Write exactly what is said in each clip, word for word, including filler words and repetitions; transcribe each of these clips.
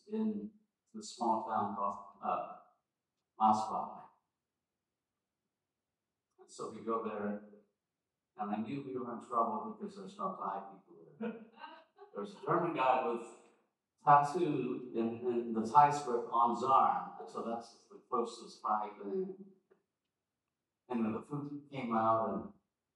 in the small town called uh, Masbach. And so we go there, and I knew we were in trouble because there's no Thai people there. There's a German guy with tattoo in, in the Thai script on his arm, and so that's the closest Thai thing. And then the food came out, and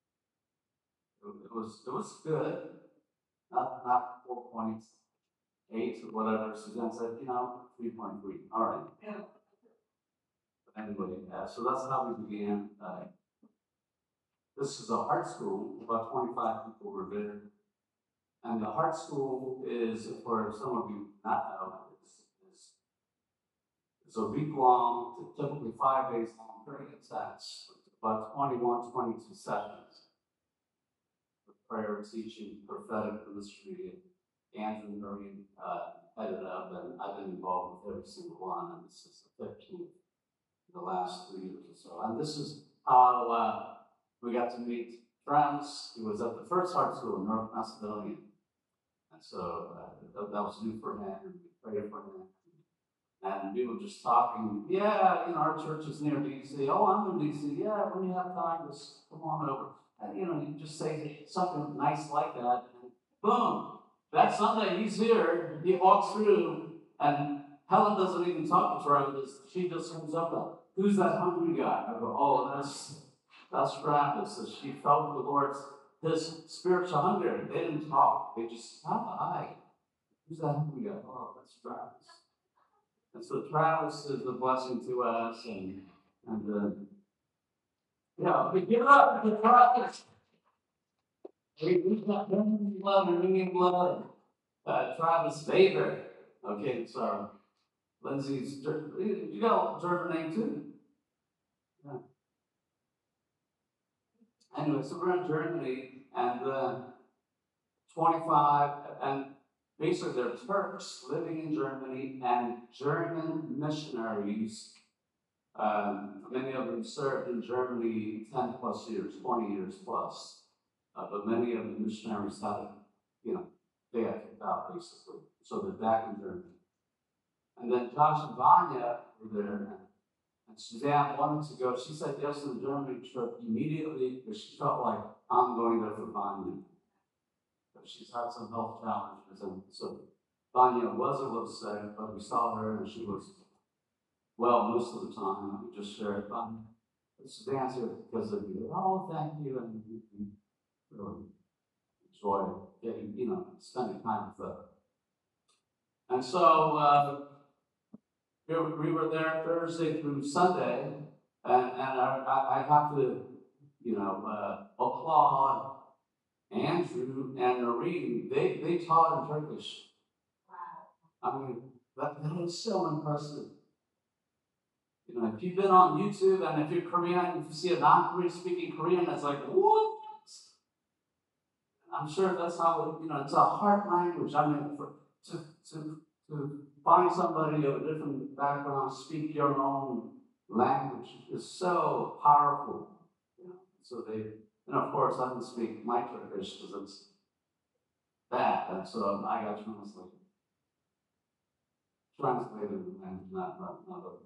it was it was good. Not not four point eight or whatever. Suzanne said, you know, three point three. All right. Yeah. But anyway, uh, so that's how we began. Uh, this is a heart school. About twenty-five people were there. And the heart school is, for some of you not know, is, is, it's a week long, typically five days long, very intense, about twenty-one, twenty-two sessions. With prayer, teaching, prophetic ministry. Andrew and Maureen uh, headed up, and I've been involved with every single one, and this is the fifteenth in the last three years or so. And this is how uh, we got to meet Travis. He was at the first heart school in North Macedonia. And so uh, that, that was new for him, and we prayed for him. And we were just talking, yeah, you know, our church is near D C. Oh, I'm in D C. Yeah, when you have time, just come on over. And, you know, you just say something nice like that, and boom. That Sunday, he's here, he walks through, and Helen doesn't even talk to Travis. She just comes up and, who's that hungry guy? I go, oh, that's that's Travis. So she felt the Lord's, his spiritual hunger. They didn't talk. They just, oh, hi. Who's that hungry guy? Oh, that's Travis. And so Travis is a blessing to us, and, and uh, yeah, we give it up to Travis. We, we've got ringing blood and ringing blood. Uh, Travis Faber. Okay, so Lindsay's, you got a German name too. Yeah. Anyway, so we're in Germany, and uh, twenty-five, and basically they're Turks living in Germany, and German missionaries. Um, many of them served in Germany ten plus years, twenty years plus. Uh, but many of the missionaries had, you know, they got kicked out basically. So they're back in Germany. And then Josh and Vanya were there, and, and Suzanne wanted to go. She said yes to the Germany trip immediately because she felt like, I'm going there for Vanya. But she's had some health challenges, and so Vanya was a little sick, but we saw her, and she was well most of the time. We just shared Vanya. Suzanne's here because of you. Oh, thank you, and we really enjoy getting, you know, spending time with her. And so uh, we were there Thursday through Sunday, and, and I, I have to, you know, uh, applaud Andrew and Noreen. They, they taught in Turkish. Wow. I mean, that, that is so impressive. You know, if you've been on YouTube, and if you're Korean, if you see a non-Korean speaking Korean, it's like, what? I'm sure that's how, you know, it's a hard language. I mean, for, to, to, to find somebody of a different background, speak your own language is so powerful. You know? So they, and of course, I don't speak my Turkish because it's bad, and so I got translated. Translated and not, not, not a,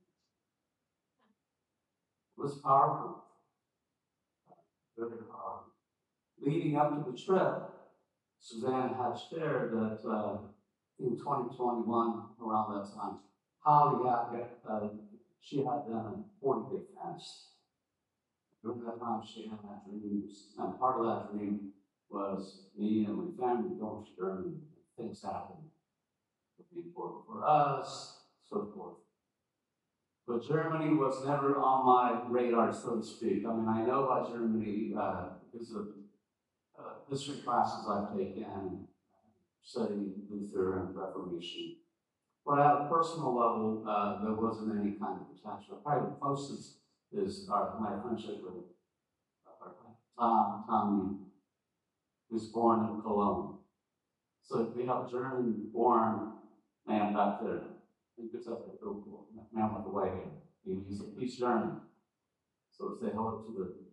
it was powerful. Very powerful. Leading up to the trip, Suzanne had shared that uh, in twenty twenty-one, around that time, Holly had, uh, she had done a forty-day fast. During that time, she had had dreams, and part of that dream was me and my family going to Germany. Things happened for people, for us, so forth. But Germany was never on my radar, so to speak. I mean, I know about Germany uh, because of uh, history classes I've taken, studying Luther and Reformation. But at a personal level, uh, there wasn't any kind of attachment. Probably the closest is our, my friendship with uh, Tom, Tommy, who's born in Cologne. So we have a German-born man back there. He gets up at the man with the white hair. He's, he's German. So say hello to the.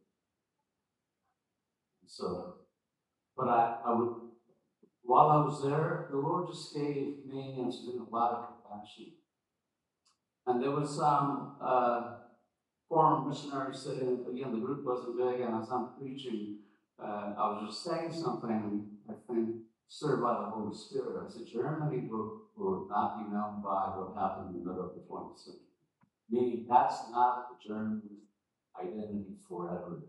So, but I, I would, while I was there, the Lord just gave me and Susan lot of compassion. And there was some uh, foreign missionaries sitting, again, the group wasn't big, and as I'm preaching, uh, I was just saying something, I think, stirred by the Holy Spirit. I said, Germany will, will not be known by what happened in the middle of the twentieth century. Meaning, that's not the German identity forever.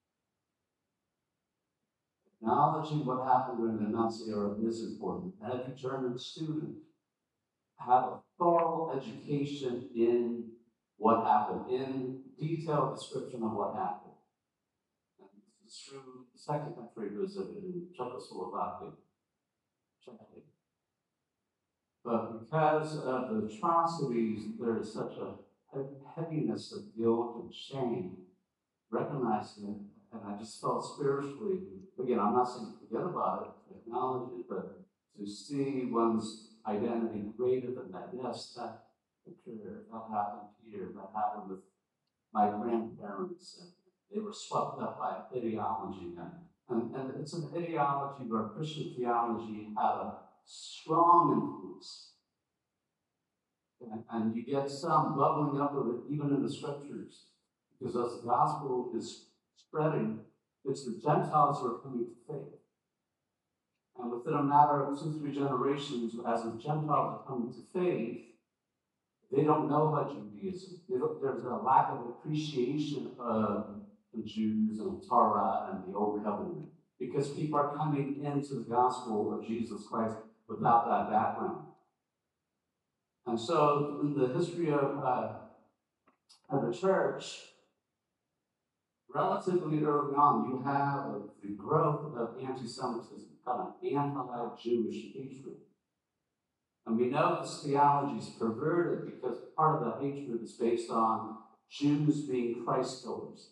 Acknowledging what happened during the Nazi era is important. Every German student have a thorough education in what happened, in detailed description of what happened. And this is true the second country visited in Czechoslovakia. Czechia. But because of the atrocities, there is such a heaviness of guilt and shame, recognizing it, and I just felt spiritually, again, I'm not saying forget about it, acknowledge it, but to see one's identity greater than that. Yes, that occurred, that happened here, that happened with my grandparents, and they were swept up by ideology. And, and, and it's an ideology where Christian theology had a strong influence. And, and you get some bubbling up of it even in the scriptures. Because as the gospel is spreading, it's the Gentiles who are coming to faith. And within a matter of two, three generations, as the Gentiles are coming to faith, they don't know about Judaism. There's a lack of appreciation of the Jews and Torah and the Old Covenant. Because people are coming into the gospel of Jesus Christ without that background. And so, in the history of, uh, of the church, relatively early on, you have the growth of anti-Semitism, kind of anti-Jewish hatred. And we know this theology is perverted because part of the hatred is based on Jews being Christ killers.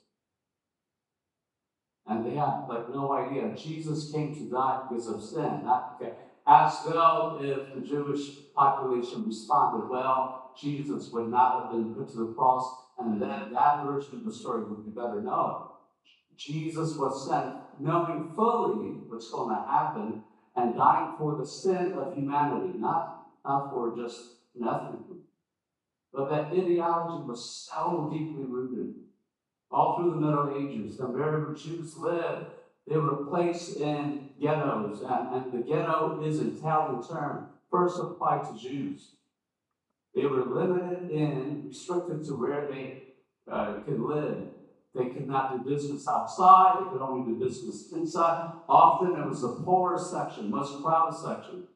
And they have like no idea. Jesus came to die because of sin. Not, okay. As though if the Jewish population responded well, Jesus would not have been put to the cross, and then that version of the story would be better known. Jesus was sent knowing fully what's going to happen and dying for the sin of humanity, not, not for just an ethnic group. But that ideology was so deeply rooted all through the Middle Ages. And wherever Jews lived, they were placed in ghettos. And, and the ghetto is an Italian term, first applied to Jews. They were limited in, restricted to where they uh, could live. They could not do business outside. They could only do business inside. Often it was the poorest section, most crowded section.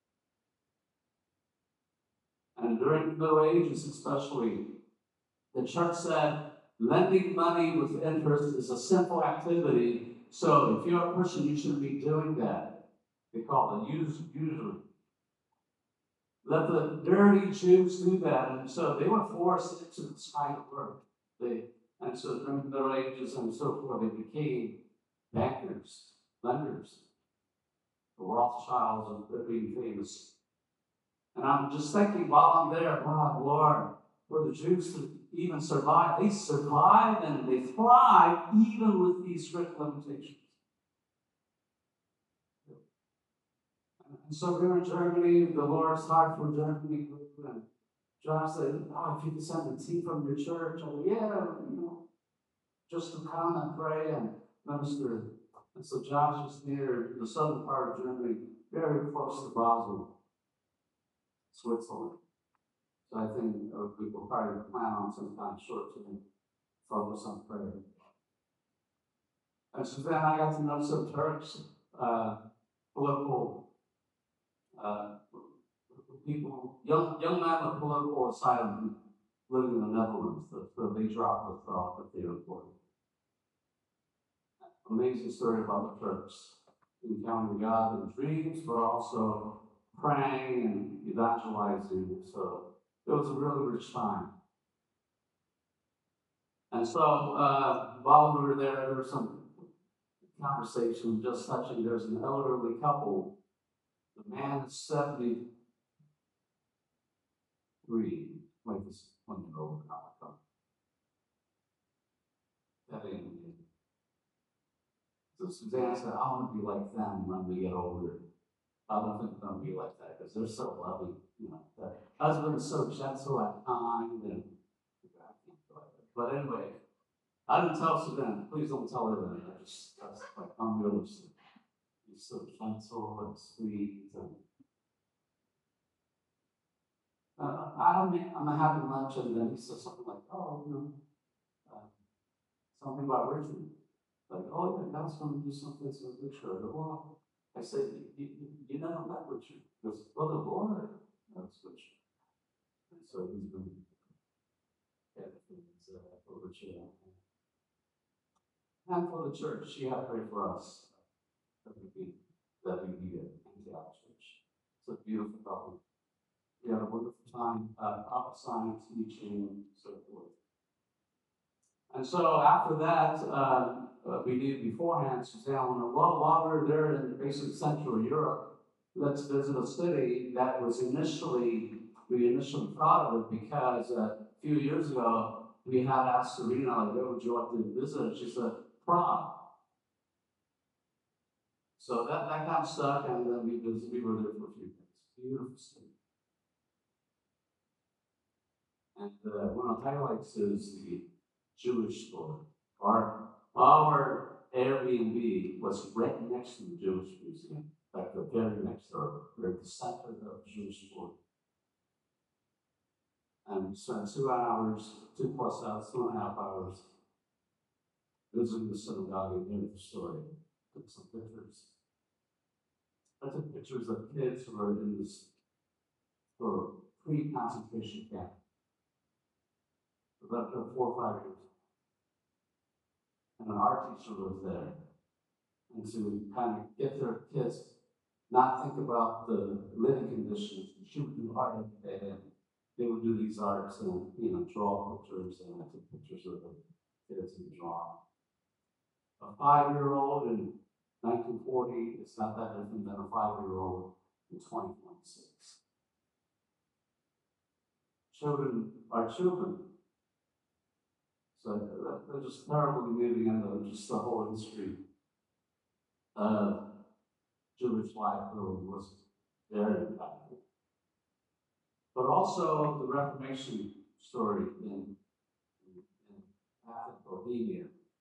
And during the Middle Ages especially, the church said, lending money with interest is a sinful activity. So if you're a Christian, you shouldn't be doing that. They call it usury. Let the dirty Jews do that. And so they were forced into this kind of work. They, and so during the Middle Ages and so forth, they became bankers, lenders. The Rothschilds are being famous. And I'm just thinking while I'm there, wow, Lord, for the Jews to even survive, they survive and they thrive even with these strict limitations. And so we were in Germany, the Lord's heart for Germany, and Josh said, oh, if you could send a team from your church, I go, yeah, you know, just to come and pray and minister. And so Josh is near the southern part of Germany, very close to Basel, Switzerland. So I think uh, we will probably plan on some kind of short-term focus on prayer. And so then I got to know some Turks, uh, political uh, people, young young men with political asylum living in the Netherlands. So, so they dropped us off at the airport. Amazing story about the Turks, encountering God in dreams, but also praying and evangelizing. So it was a really rich time. And so uh, while we were there, there was some conversation just touching. There's an elderly couple. The man is seventy-three, like this twenty-year-old couple. That ain't me. So Suzanne said, I want to be like them when we get older. I don't think I'm going to be like that because they're so loving, you know, that husband is so gentle and kind, and but anyway, I didn't tell Suzanne. Please don't tell her that. I just that's like unrealistic. He's so gentle and sweet, and uh, I'm I'm having lunch, and then he says something like, "Oh, you know, uh, something about Richard." Like, "Oh yeah, God's going to do something so Richard." I go, well, I said, "You, you, you never met Richard." He goes, "Well, the Lord knows Richard," and so he's been yeah, he's, uh, for Richard. And for the church, she had prayed for us that we be that we be at Antioch Church. It's a beautiful couple. We had a wonderful time uh, prophesying, teaching, so forth. And so after that, uh, uh, we knew beforehand, Suzanne went, well, while we were there in basic Central Europe, let's visit a city that was initially, we initially thought of it because uh, a few years ago, we had asked Serena, like, where would you like to visit? She said, Prague. So that, that kind of stuck, and then we, visited, we were there for a few days. Beautiful city. And uh, one of the highlights is the Jewish store. Our, our Airbnb was right next to the Jewish museum, like the very next door. We're at the center of the Jewish store. And we spent two hours, two plus hours, two and a half hours visiting the synagogue and hearing the story. Took some pictures. I took pictures of kids who were in this sort of pre-concentration camp. About four or five years. And an art teacher was there. And to kind of get their kids not think about the living conditions. She would do art every day, and they would do these arts and, you know, draw pictures, and I took pictures of the kids and draw. A five-year-old in nineteen forty is not that different than a five-year-old in twenty twenty-six. Children are children. So they're just terribly moving into just the whole history of Jewish life really was very impactful. But also the Reformation story in, in, in Catholic Bohemia.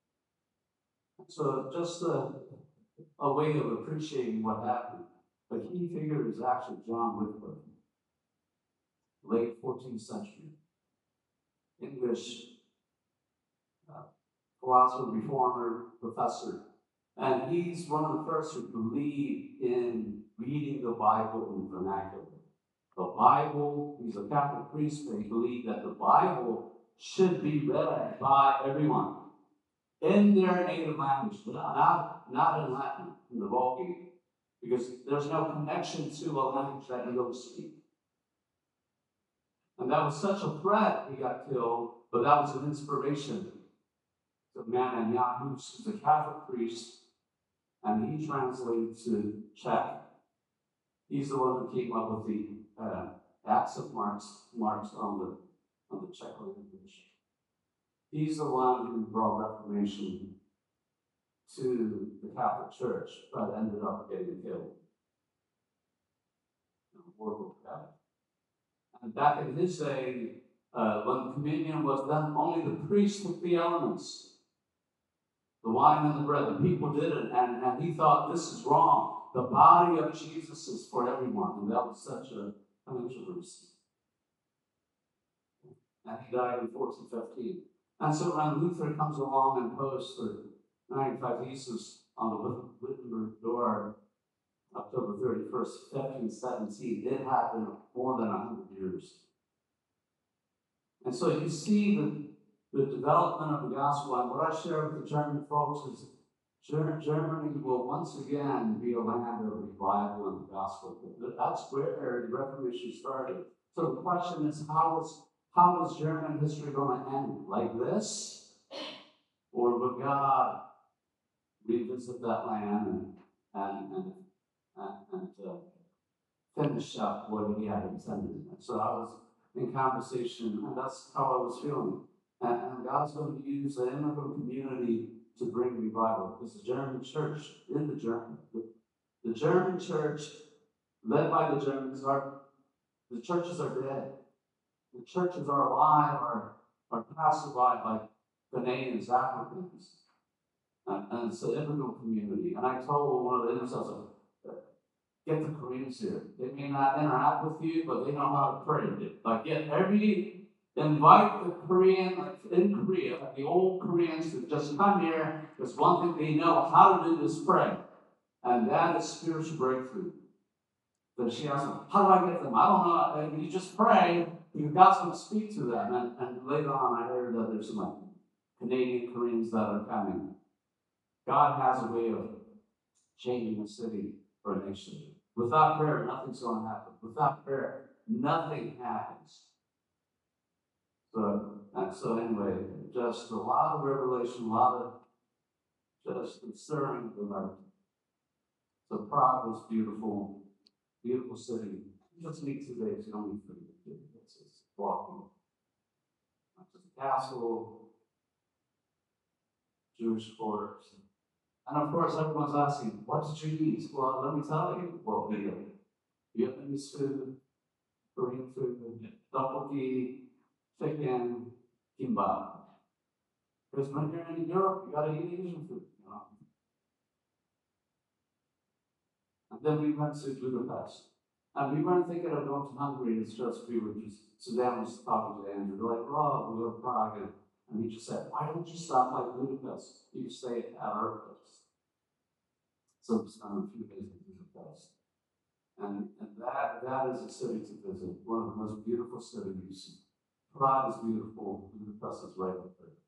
So just a, a way of appreciating what happened. The key figure is actually John Wycliffe, late fourteenth century, English uh, philosopher, reformer, professor. And he's one of the first who believed in reading the Bible in vernacular. The Bible, he's a Catholic priest, but he believed that the Bible should be read by everyone in their native language, not, not in Latin, in the Vulgate, because there's no connection to a language that you don't speak. And that was such a threat, he got killed, but that was an inspiration to a man named Jan Hus, who's a Catholic priest, and he translated to Czech. He's the one who came up with the uh, accent marks, marks on the, on the Czech language. He's the one who brought Reformation to the Catholic Church, but ended up getting killed. Horrible guy. And back in his day, uh, when communion was done, only the priest took the elements, the wine and the bread. The people did it, and, and he thought this is wrong. The body of Jesus is for everyone, and that was such a controversy. And he died in fourteen fifteen. And so when Luther comes along and posts the ninety-five Theses on the Wittenberg door, October thirty-first, fifteen seventeen, it happened more than one hundred years. And so you see the, the development of the gospel. And what I share with the German folks is Germany will once again be a land of revival and the gospel. That's where the Reformation started. So the question is, how is, how is German history going to end? Like this? Or will God revisit that land and, and, and, and, and uh, finish up what he had intended? And so I was in conversation, and that's how I was feeling. And, and God's going to use the immigrant community to bring revival. Because the German church, in the German, the, the German church, led by the Germans, are The churches are dead. The churches are alive, are, are pacified by Ghanaians, Africans. And, and it's an immigrant community. And I told one of the intercessors, get the Koreans here. They may not interact with you, but they know how to pray. Like, get every, invite the Korean, like in Korea, the old Koreans to just come here. There's one thing they know how to do is pray. And that is spiritual breakthrough. Then she asked me, how do I get them? I don't know. And you just pray, you got to speak to them. And, and later on, I heard that there's some like Canadian Koreans that are coming. God has a way of changing a city or a nation. Without prayer, nothing's going to happen. Without prayer, nothing happens. So, and so anyway, just a lot of revelation, a lot of just concerning the heart. So Prague was beautiful, beautiful city. You just need two days, you don't need three days. It's just walking. Just a castle, Jewish quarters. And of course, everyone's asking, what did you eat? Well, let me tell you what we ate. Vietnamese food, Korean food, tteokbokki, chicken, kimbap. Because when you're in Europe, you gotta eat Asian food, you know. And then we went to Budapest. And we weren't thinking of going to Hungary, it's just we were just, Suzanne was talking to Andrew, they're like, oh, we go to Prague. And, and he just said, why don't you stop by Budapest? You can stay at our place. So we spent a few days in Budapest. And, and that, that is a city to visit, one of the most beautiful cities. Prague is beautiful, Budapest is right up there.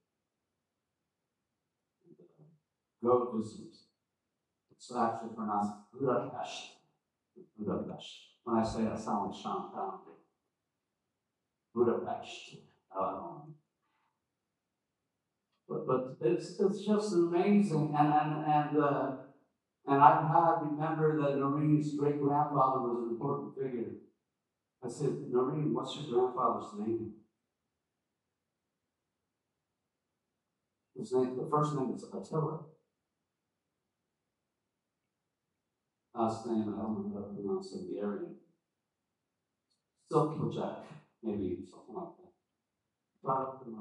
Go visit. It's actually pronounced Budapest. Budapest. When I say it, I sound like Sean Connery. Budapest. Um, but, but it's it's just amazing, and and and uh, and I've had remember that Noreen's great grandfather was an important figure. I said, Noreen, what's your grandfather's name? His name, the first name is Attila. Last name, I don't know how to pronounce it, the Aryan. Silkjack, maybe something like that. Try to look him up.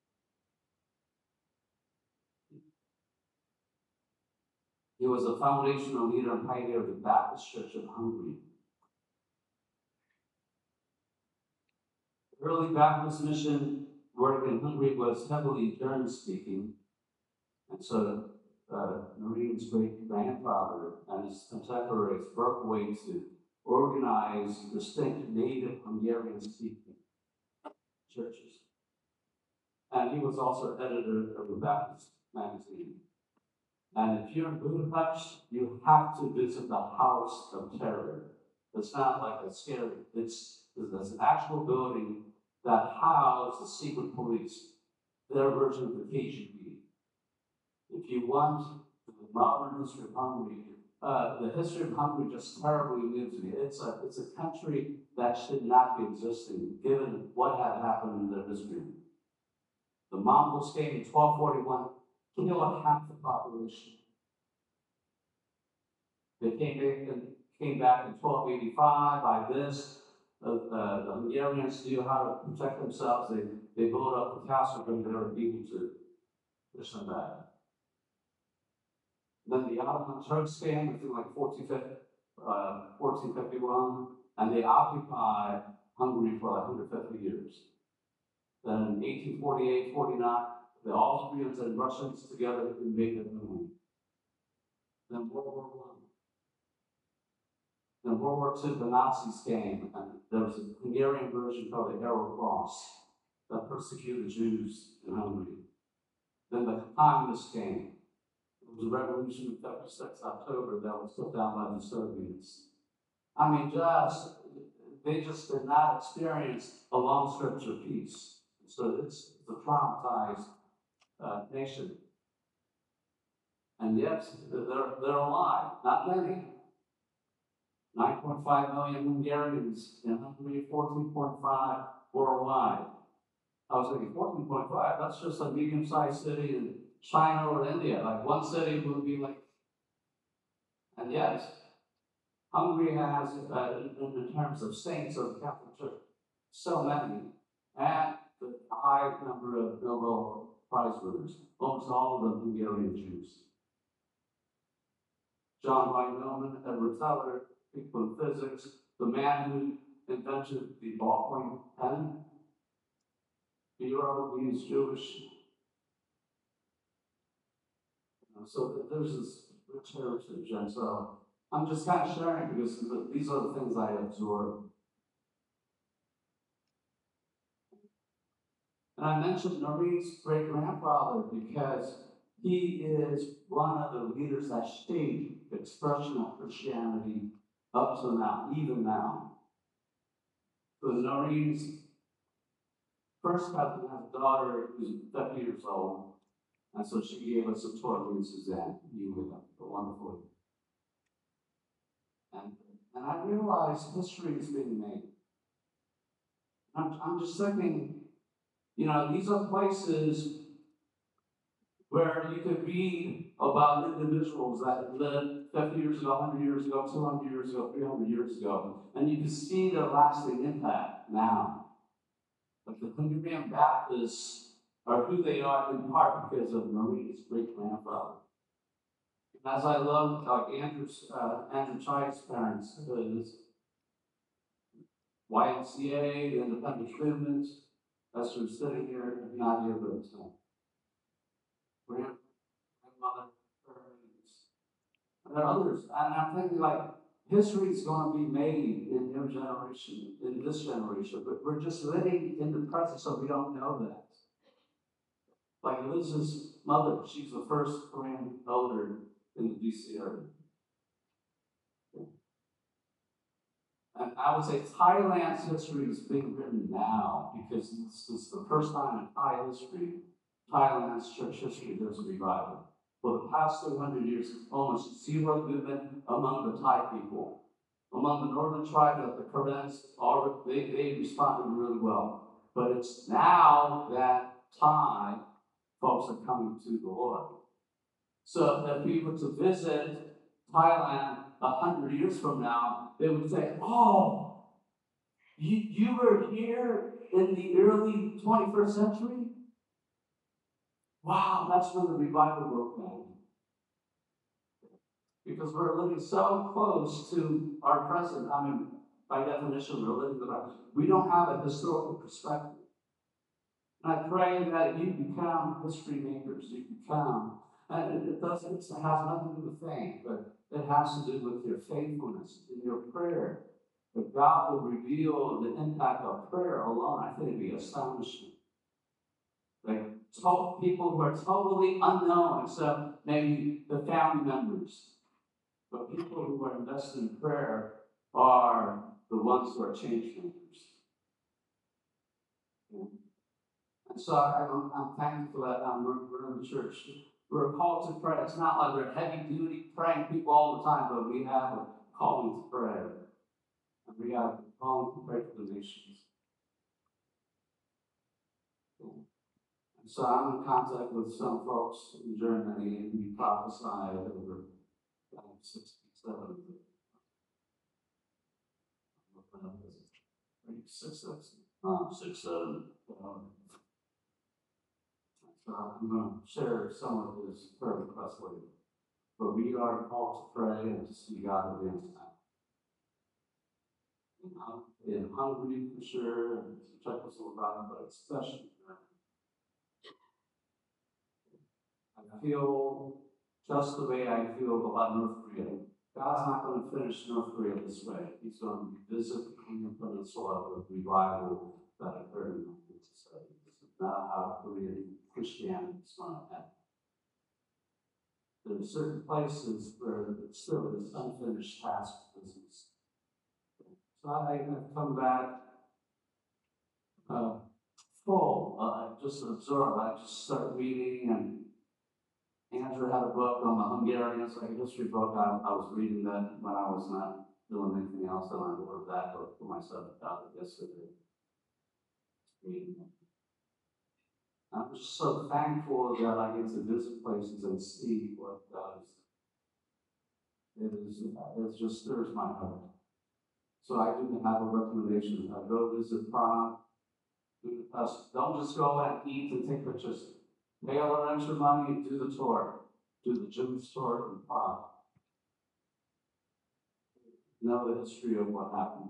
He was a foundational leader and pioneer of the Baptist Church of Hungary. The early Baptist mission work in Hungary was heavily German-speaking, and so uh, Noreen's great-grandfather and his contemporaries broke away to organize distinct native Hungarian-speaking churches. And he was also editor of the Baptist magazine. And if you're in Budapest, you have to visit the House of Terror. It's not like a scary, it's, it's an actual building that housed the secret police, their version of the K G B. If you want the modern history of Hungary, uh, the history of Hungary just terribly moves me. It's a, it's a country that should not be existing, given what had happened in their history. The Mongols came in twelve forty-one, killed half the population. They came back, and came back in twelve eighty-five. By this, uh, uh, the Hungarians knew how to protect themselves. They, they built up the castle and they were able to push them back. Then the Ottoman Turks came, I think like fourteen fifty-one, and they occupied Hungary for like one hundred fifty years. Then in eighteen forty-eight, forty-nine, the Austrians and Russians together invaded Hungary. Then World War One. Then World War Two, the Nazis came, and there was a Hungarian version called the Arrow Cross that persecuted Jews in Hungary. Then the communists came. It was a revolution of fifty-six October that was put down by the Soviets. I mean, just, they just did not experience a long stretch of peace. So it's a traumatized uh, nation. And yet, they're, they're alive, not many. nine point five million Hungarians in Hungary, fourteen point five worldwide. I was thinking fourteen point five, that's just a medium-sized city in China or India. Like one city would be like, and yes, Hungary has, uh, in, in terms of saints of the Catholic Church, so many, and the high number of Nobel Prize winners, almost all of them Hungarian Jews. John von Neumann, Edward Teller, people in physics, the man who invented the ballpoint pen, Bureau, he is Jewish. You know, so there's this rich heritage, and so I'm just kind of sharing because these are the things I absorb. And I mentioned Noreen's great grandfather because he is one of the leaders that shaped the expression of Christianity up to now, even now. So Noreen's first cousin has a daughter who's fifty years old, and so she gave us a tour, me and Suzanne, you with them, but wonderfully. And, and I realized history is being made. I'm, I'm just thinking, you know, these are places where you could read about individuals that lived fifty years ago, one hundred years ago, two hundred years ago, three hundred years ago, and you can see their lasting impact now. But the Hungarian Baptists are who they are in part because of Marie's great-grandfather. As I love, like Andrew's, uh, Andrew Chai's parents, his Y M C A, the independent movement, Esther sitting here, not here, but it's uh, grandmother, and there are others. And I'm thinking, like, history is going to be made in your generation, in this generation, but we're just living in the present, so we don't know that. Like Liz's mother, she's the first Korean elder in the D C area. And I would say Thailand's history is being written now because this is the first time in Thai history, Thailand's church history, there's a revival. For the past two hundred years, almost zero movement among the Thai people. Among the northern tribe of the Karens, they, they responded really well. But it's now that Thai folks are coming to the Lord. So if we were to visit Thailand a hundred years from now, they would say, oh, you, you were here in the early twenty-first century? Wow, that's when the revival broke out. Because we're living so close to our present. I mean, by definition, we're living the right. We don't have a historical perspective. And I pray that you become history makers. You become, and it doesn't, it has nothing to do with faith, but it has to do with your faithfulness in your prayer. If God will reveal the impact of prayer alone, I think it'd be astonishing. Like to- people who are totally unknown, except maybe the family members. But people who are invested in prayer are the ones who are change makers. Yeah. And so I, I'm, I'm thankful that um, we're, we're in the church. We're called to pray. It's not like we're heavy duty praying people all the time, but we have a calling to pray. And we have a calling to pray for the nations. Yeah. And so I'm in contact with some folks in Germany, and we prophesied over um, sixty-seven. Six, six, um, six, seven. Um, so I'm going to share some of his prayer requests later. But we are called to pray and to see God advance time. In Hungary, for sure, and Czechoslovakia, but especially I feel just the way I feel about North Korea. God's not going to finish North Korea this way. He's going to revisit the Korean Peninsula with revival that occurred in the nineteen seventies. This is not how Korean Christianity is going to end. There are certain places where it's still this unfinished task business. So I have come back uh, full. Uh, I just absorbed. I just started reading, and Andrew had a book on the Hungarians, like a history book. I, I was reading that when I was not doing anything else, and I ordered that book for myself out yesterday. Reading it. I'm just so thankful that I get to visit places and see what God is It is, it just stirs my heart. So I do have a recommendation. I go visit Prague. Don't just go and eat and take pictures. Pay a little extra money and do the tour. Do the Jewish tour in Prague. Know the history of what happened.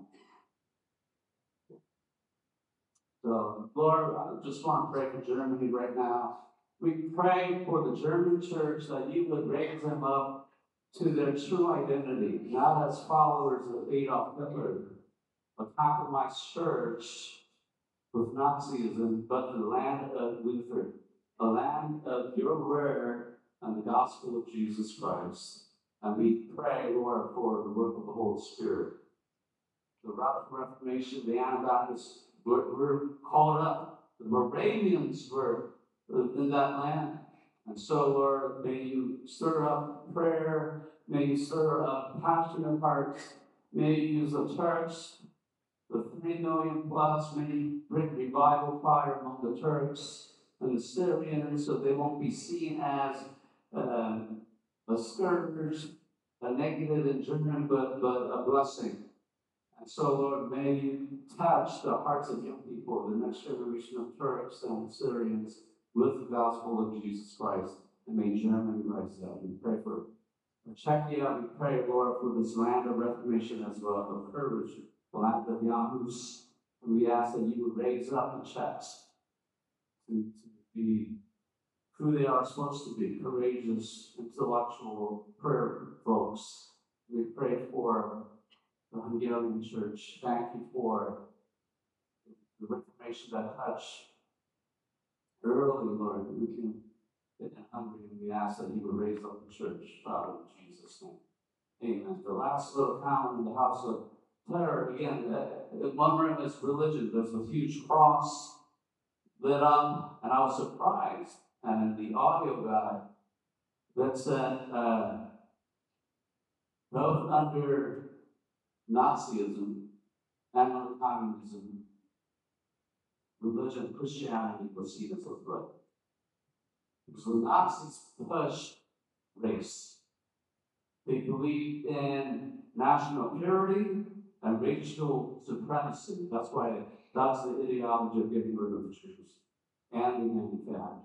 So, Lord, I just want to pray for Germany right now. We pray for the German church that you would raise them up to their true identity, not as followers of Adolf Hitler, a compromised church with Nazism, but the land of Luther, a land of your word and the gospel of Jesus Christ. And we pray, Lord, for the work of the Holy Spirit. The Reformation, the Anabaptists were, were called up. The Moravians were in that land. And so, Lord, may you stir up prayer. May you stir up passionate hearts. May you use the church, the three million plus, may you bring revival fire among the Turks and the Syrians so they won't be seen as um, a scourge, a negative in German, but, but a blessing. And so, Lord, may you touch the hearts of young people, the next generation of Turks and Syrians, with the gospel of Jesus Christ. And may Germany rise up. We pray for Czechia. We pray, Lord, for this land of reformation as well, of courage, the land of Janus. And we ask that you would raise up the Czechs to, to be who they are supposed to be, courageous, intellectual, prayer folks. We pray for the Hungarian church. Thank you for the reformation that touched early, Lord. We can get in Hungary, and we ask that you would raise up the church, Father, in Jesus' name. Amen. The last little town in the house of terror, again, uh, in one room is religion. There's a huge cross lit up, and I was surprised. And the audio guy that said, uh, both under Nazism and under communism, religion, Christianity was seen as a threat. So the Nazis pushed race. They believed in national purity and racial supremacy. That's why that's the ideology of getting rid of the Jews and the manufactured.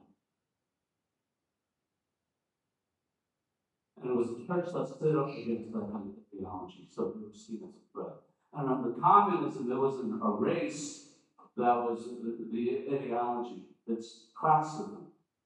And it was the church that stood up against that kind of ideology, so they were seen as a threat. And under communism, there wasn't a race that was the, the ideology. It's classism.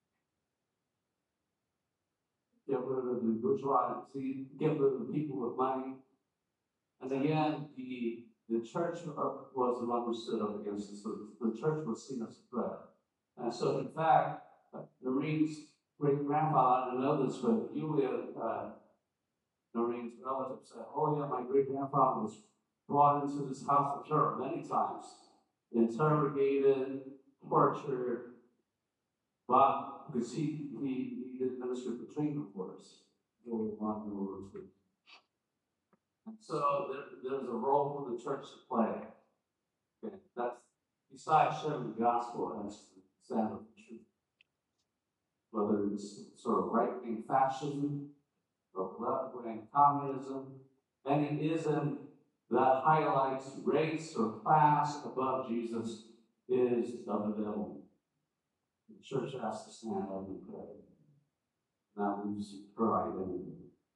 Get rid of the bourgeoisie, get rid of the people with money. And again, the, the church was the one who stood up against it. So the church was seen as a threat. And so, in fact, Noreen's great-grandfather, I didn't know this, but Yulia, uh, Noreen's relative, said, oh yeah, my great-grandfather was brought into this house of terror many times, interrogated, tortured, but because he, he, he did minister for training corps, World War One and World War Two. And so there, there's a role for the church to play. Okay, that's besides sharing the gospel as the sound of the truth. Whether it's sort of right-wing fascism, or left-wing communism, any ism that highlights race or class above Jesus is of the devil. The church has to stand up and pray, not lose her identity.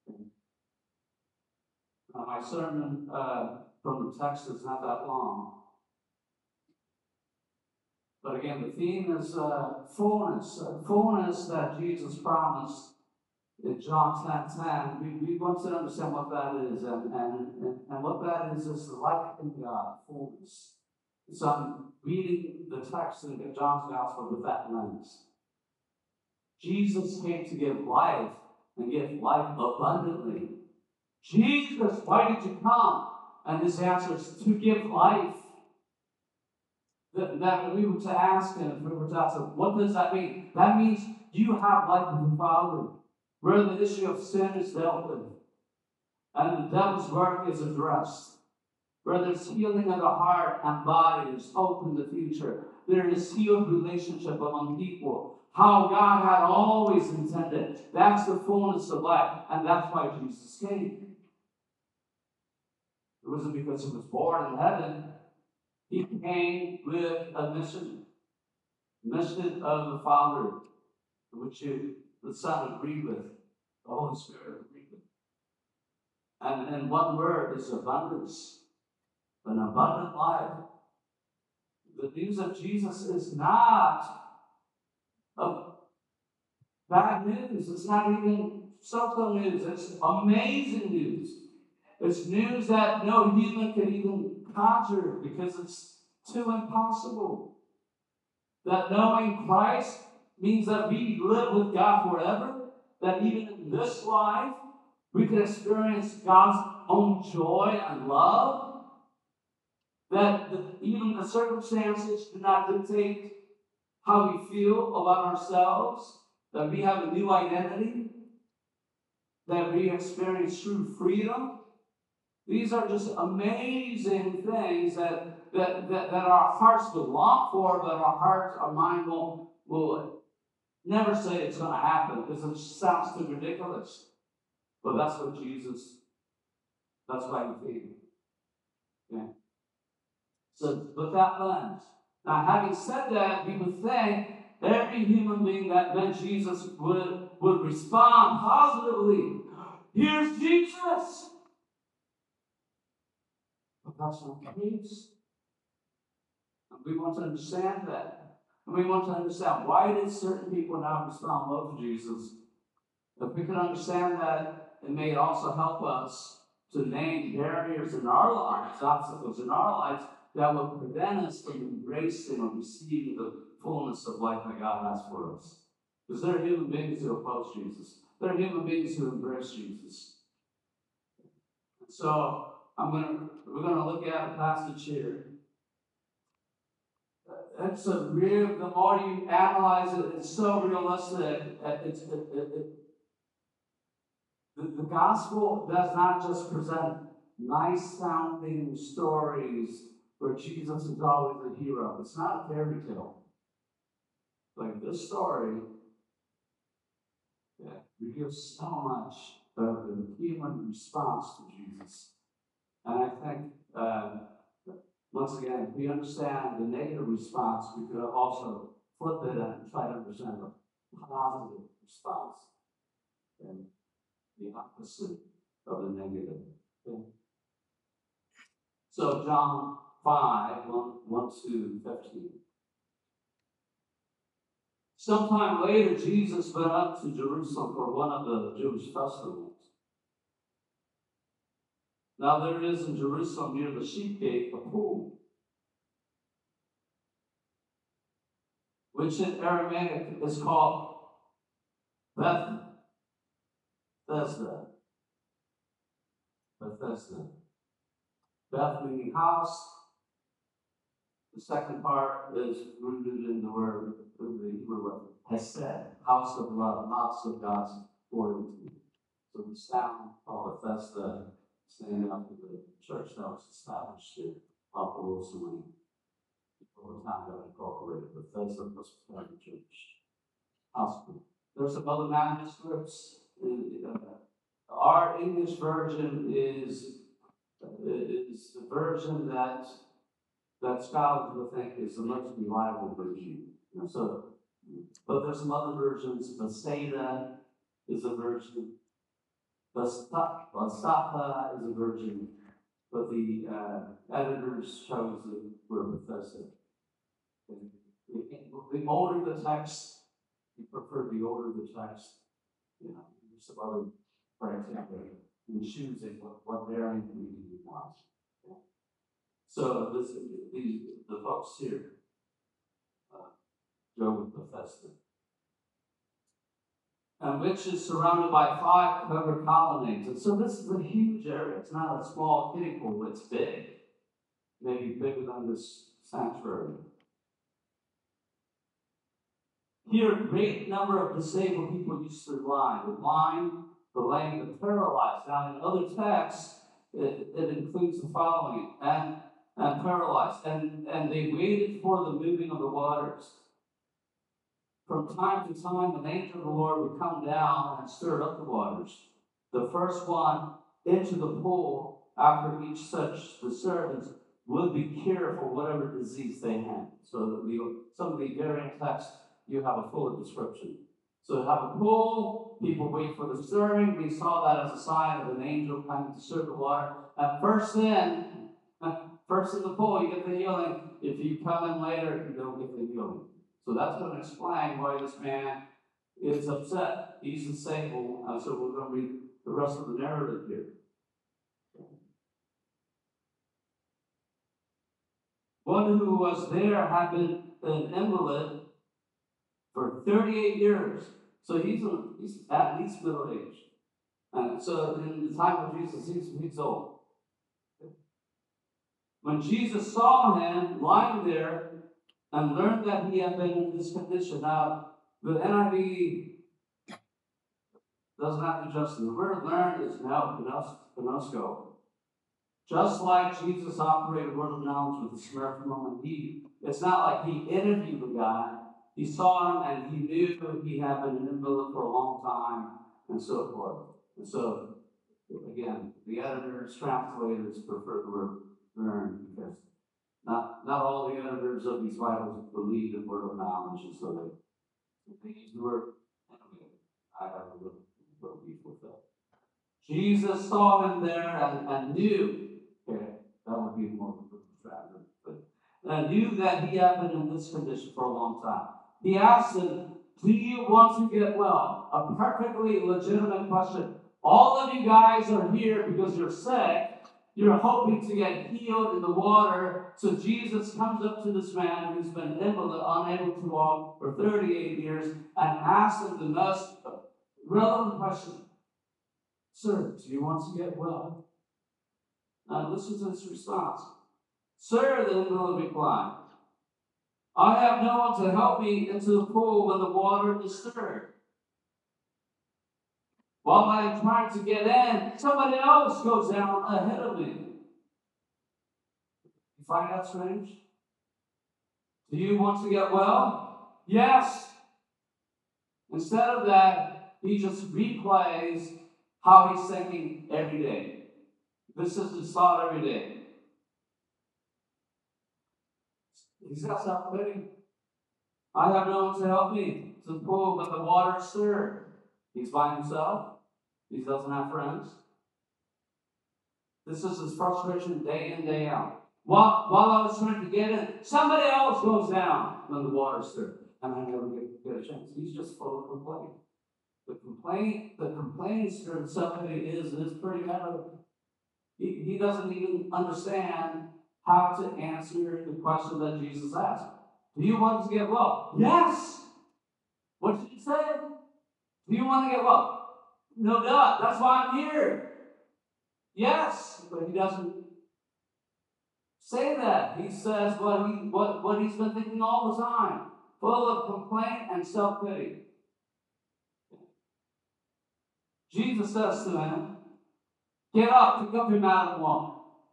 Now, my sermon uh, from the text is not that long. But again, the theme is uh, fullness, uh, fullness that Jesus promised in John ten ten. We, we want to understand what that is, and, and, and, and what that is is the life in God, fullness. So I'm reading the text in John's Gospel with that lens. Jesus came to give life and give life abundantly. Jesus, why did you come? And his answer is to give life. That, that we were to ask him, if we were to ask him, what does that mean? That means you have life with the Father, where the issue of sin is dealt with, and the devil's work is addressed, where there's healing of the heart and body, there's hope in the future, there is healed relationship among people, how God had always intended. That's the fullness of life, and that's why Jesus came. It wasn't because he was born in heaven. He came with a mission. Mission of the Father, which you, the Son agreed with, the Holy Spirit agreed with. And, and one word is abundance, an abundant life. The news of Jesus is not of bad news. It's not even so-so news. It's amazing news. It's news that no human can even conjure because it's too impossible. That knowing Christ means that we live with God forever, that even in this life, we can experience God's own joy and love, that the, even the circumstances do not dictate how we feel about ourselves, that we have a new identity, that we experience true freedom. These are just amazing things that That, that, that our hearts will long for, but our hearts, our mind will, will never say it's going to happen because it sounds too ridiculous. But that's what Jesus, that's why he came. Okay? So, with that lens. Now, having said that, we would think every human being that met Jesus would, would respond positively. Here's Jesus! But that's not the case. We want to understand that. And we want to understand why did certain people not respond well to Jesus. If we can understand that, it may also help us to name barriers in our lives, obstacles in our lives, that will prevent us from embracing or receiving the fullness of life that God has for us. Because there are human beings who oppose Jesus. There are human beings who embrace Jesus. So I'm gonna we're gonna look at a passage here. It's a real, the more you analyze it, it's so realistic. It's, it, it, it, the, the gospel does not just present nice sounding stories where Jesus is always the hero. It's not a fairy tale. Like this story yeah, reveals so much of the human response to Jesus. And I think, uh, once again, if we understand the negative response, we could also flip it and try to understand the positive response and the opposite of the negative. Okay? So John five, one to fifteen. Sometime later, Jesus went up to Jerusalem for one of the Jewish festivals. Now there is in Jerusalem near the sheep gate a pool, which in Aramaic is called Bethesda. Bethesda. Bethesda. Beth meaning house. The second part is rooted in the word, the Hebrew word, hesed, house of love, house of God's loyalty. So the town called Bethesda, standing up to the church that was established here off of Wilson Lane. Before the town got incorporated, Bethesda Presbyterian Church. Hospital. There's some other manuscripts. Uh, our English version is, is the version that that scholars will think is the most reliable version. You know, so, but there's some other versions. Bethsaida is a version. Bastapa is a version. But the uh, editors chose the word Bethesda. The older the text, you prefer the older the text. You know, there's some other, for example, in choosing what, what variant reading you want. Okay? So this, these, the folks here uh, go with Bethesda. And which is surrounded by five covered colonnades. And so this is a huge area. It's not a small kiddie pool, it's big. Maybe bigger than this sanctuary. Here, a great number of disabled people used to lie. The blind, the lame, the paralyzed. Now, in other texts, it, it includes the following, and, and paralyzed. And, and they waited for the moving of the waters. From time to time, an angel of the Lord would come down and stir up the waters. The first one into the pool, after each such, the servants would be cured for whatever disease they had. So the, some of the variant texts, you have a fuller description. So have a pool, people wait for the stirring. We saw that as a sign of an angel coming to stir the water. And first in, first in the pool, you get the healing. If you come in later, you don't get the healing. So that's going to explain why this man is upset. He's disabled. Uh, so we're going to read the rest of the narrative here. One who was there had been an invalid for thirty-eight years. So he's, a, he's at least middle age. And so in the time of Jesus, he's, he's old. When Jesus saw him lying there and learned that he had been in this condition, now the N I V doesn't have to adjust. The word learn is now, gnosko. Just like Jesus operated word of knowledge with the Samaritan woman, he, it's not like he interviewed the guy. He saw him and he knew he had been an invalid for a long time and so forth. And so, again, the editors, translators prefer the word learn because not, not all the editors of these Bibles believe in word of knowledge, and so they, they use the word. Anyway, I have a little, little beef with that. Jesus saw him there and, and knew. Okay, that would be more tragic. But I knew that he had been in this condition for a long time. He asked him, do you want to get well? A perfectly legitimate question. All of you guys are here because you're sick. You're hoping to get healed in the water. So Jesus comes up to this man who's been invalid, unable to walk for thirty-eight years, and asks him the most relevant question. Sir, do you want to get well? Now listen to this response. Sir, the invalid replied, I have no one to help me into the pool when the water is stirred. While I am trying to get in, somebody else goes down ahead of me. You find that strange? Do you want to get well? Yes. Instead of that, he just replays how he's thinking every day. This is his thought every day. He's got self-pity. I have no one to help me to the pool, but the water is stirred. He's by himself. He doesn't have friends. This is his frustration day in, day out. While, while I was trying to get in, somebody else goes down when the water's stirred. And I never get, get a chance. He's just full of complaint. The complaint, the complaint spirit somebody is, is pretty bad. He, he doesn't even understand how to answer the question that Jesus asked. Do you want to get well? Yes. What did he say? Do you want to get well? No doubt. That's why I'm here. Yes. But he doesn't say that. He says what, he, what, what he's been thinking all the time. Full of complaint and self-pity. Jesus says to him, get up, pick up your mat and walk.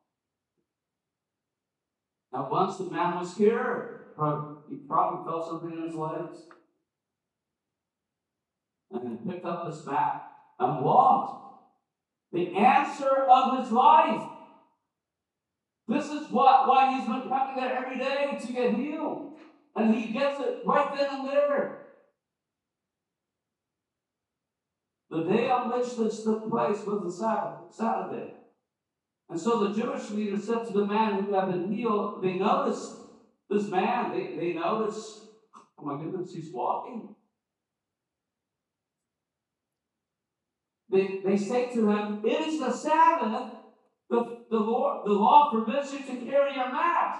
Now, once the man was cured, he probably felt something in his legs. And then picked up his mat and walked. The answer of his life. This is what, why he's been coming there every day to get healed. And he gets it right then and there. The day on which this took place was the Sabbath, Saturday. And so the Jewish leader said to the man who had been healed, they noticed this man, they, they noticed, oh my goodness, he's walking. They, they say to him, it is the Sabbath. The, the, Lord, the law forbids you to carry your mat.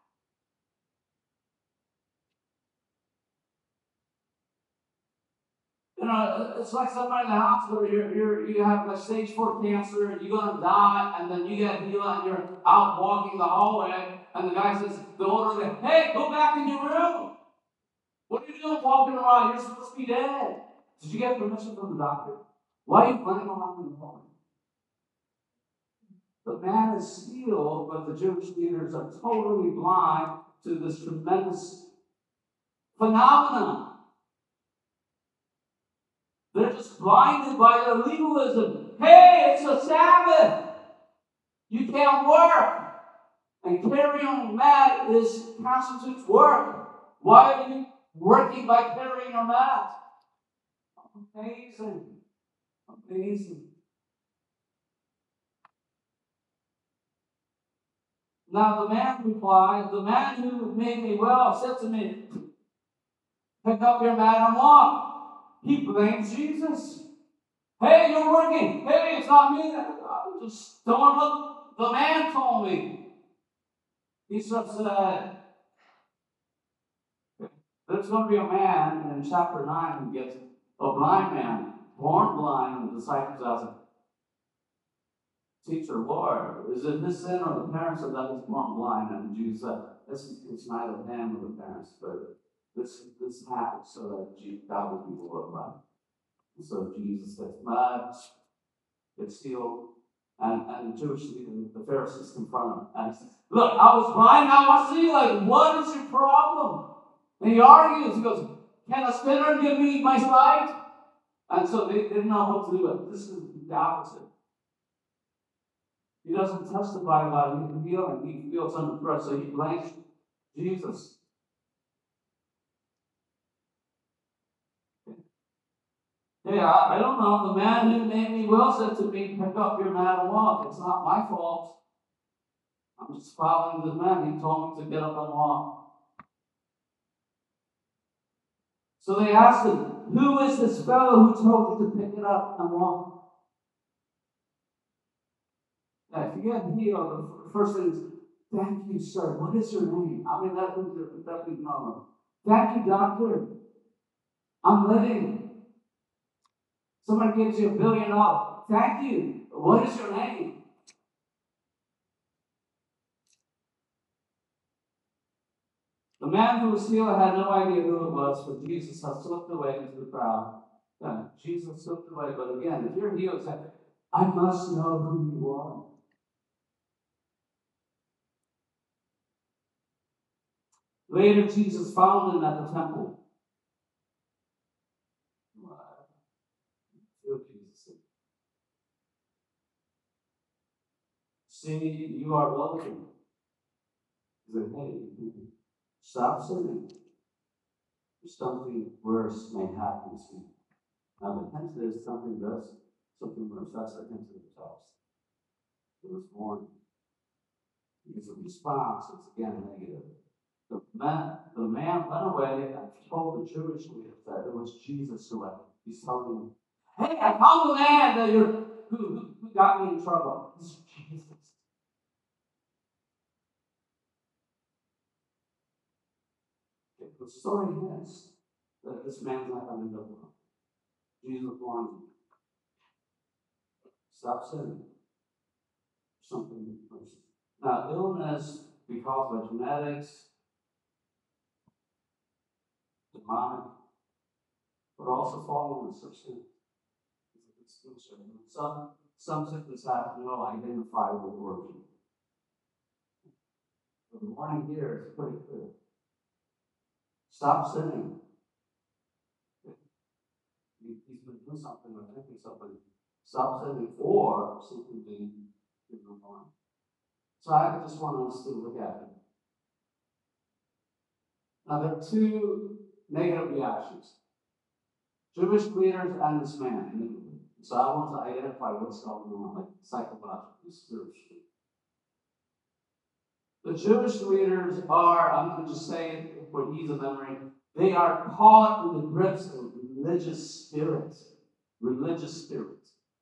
You know, it's like somebody in the hospital, you're, you're, you have a stage four cancer, and you're going to die, and then you get healed, and you're out walking the hallway, and the guy says, the older guy, hey, go back in your room. What are you doing walking around? You're supposed to be dead. Did you get permission from the doctor? Why are you running around in the hallway? The man is healed, but the Jewish leaders are totally blind to this tremendous phenomenon. They're just blinded by their legalism. Hey, it's a Sabbath. You can't work. And carrying a mat is constitutes work. Why are you working by carrying a mat? Amazing. Amazing. Now the man replied, the man who made me well said to me, pick up your mat and walk. He blames Jesus. Hey, you're working. Hey, it's not me. I'm just doing what the man told me. He starts said, there's going to be a man in chapter nine who gets a blind man, born blind, and the disciples ask him, Teacher, Lord, is it his sin or the parents that was born blind? And Jesus said, this it's neither him or the parents, but this this happened so that Jesus, God would be glorified. And so Jesus gets mad, gets healed, and, and the Jewish leaders, the Pharisees confront him. And he says, look, I was blind, now I see. Like, what is your problem? And he argues. He goes, can a sinner give me my sight? And so they, they didn't know what to do. But this is the opposite. He doesn't testify about his healing. He feels under pressure, so he blames Jesus. Hey, I, I don't know. The man who made me well said to me, pick up your mat and walk. It's not my fault. I'm just following the man. He told me to get up and walk. So they asked him, who is this fellow who told you to pick it up and walk? Now, if you get healed, the first thing is, thank you, sir. What is your name? I mean, that would that would know. Thank you, doctor. I'm living. Somebody gives you a billion dollars. Thank you. What is your name? The man who was healed had no idea who it was, but Jesus had slipped away into the crowd. Yeah, Jesus slipped away. But again, if you're healed, say, I must know who you are. Later, Jesus found him at the temple. See, you are welcome. He said, hey, stop sinning. Something worse may happen to you. Now, the hint is something does, something worse. That's the hint of the text. It was warning. Because the response is again negative. The man, the man went away and told the Jewish leaders that it was Jesus who had. He's telling them, hey, I found the man that you're, who, who, who got me in trouble. This is Jesus. Okay, the story is that this man's not going to end up well. Jesus warned him. Stop sinning. Something worse. Now, illness, because of genetics, demonic, but also fallen in sin. Some, some sickness have no identifiable origin. But the warning here is pretty clear. Stop sinning. He's been doing something or thinking something. Stop sinning or simply being given on. So I just want us to look at it. Now there are two negative reactions. Jewish leaders and this man. So I want to identify what's going on, like psychologically, spiritually. The Jewish leaders are, I'm going to just say it for ease of memory, they are caught in the grips of religious spirit. Religious spirit.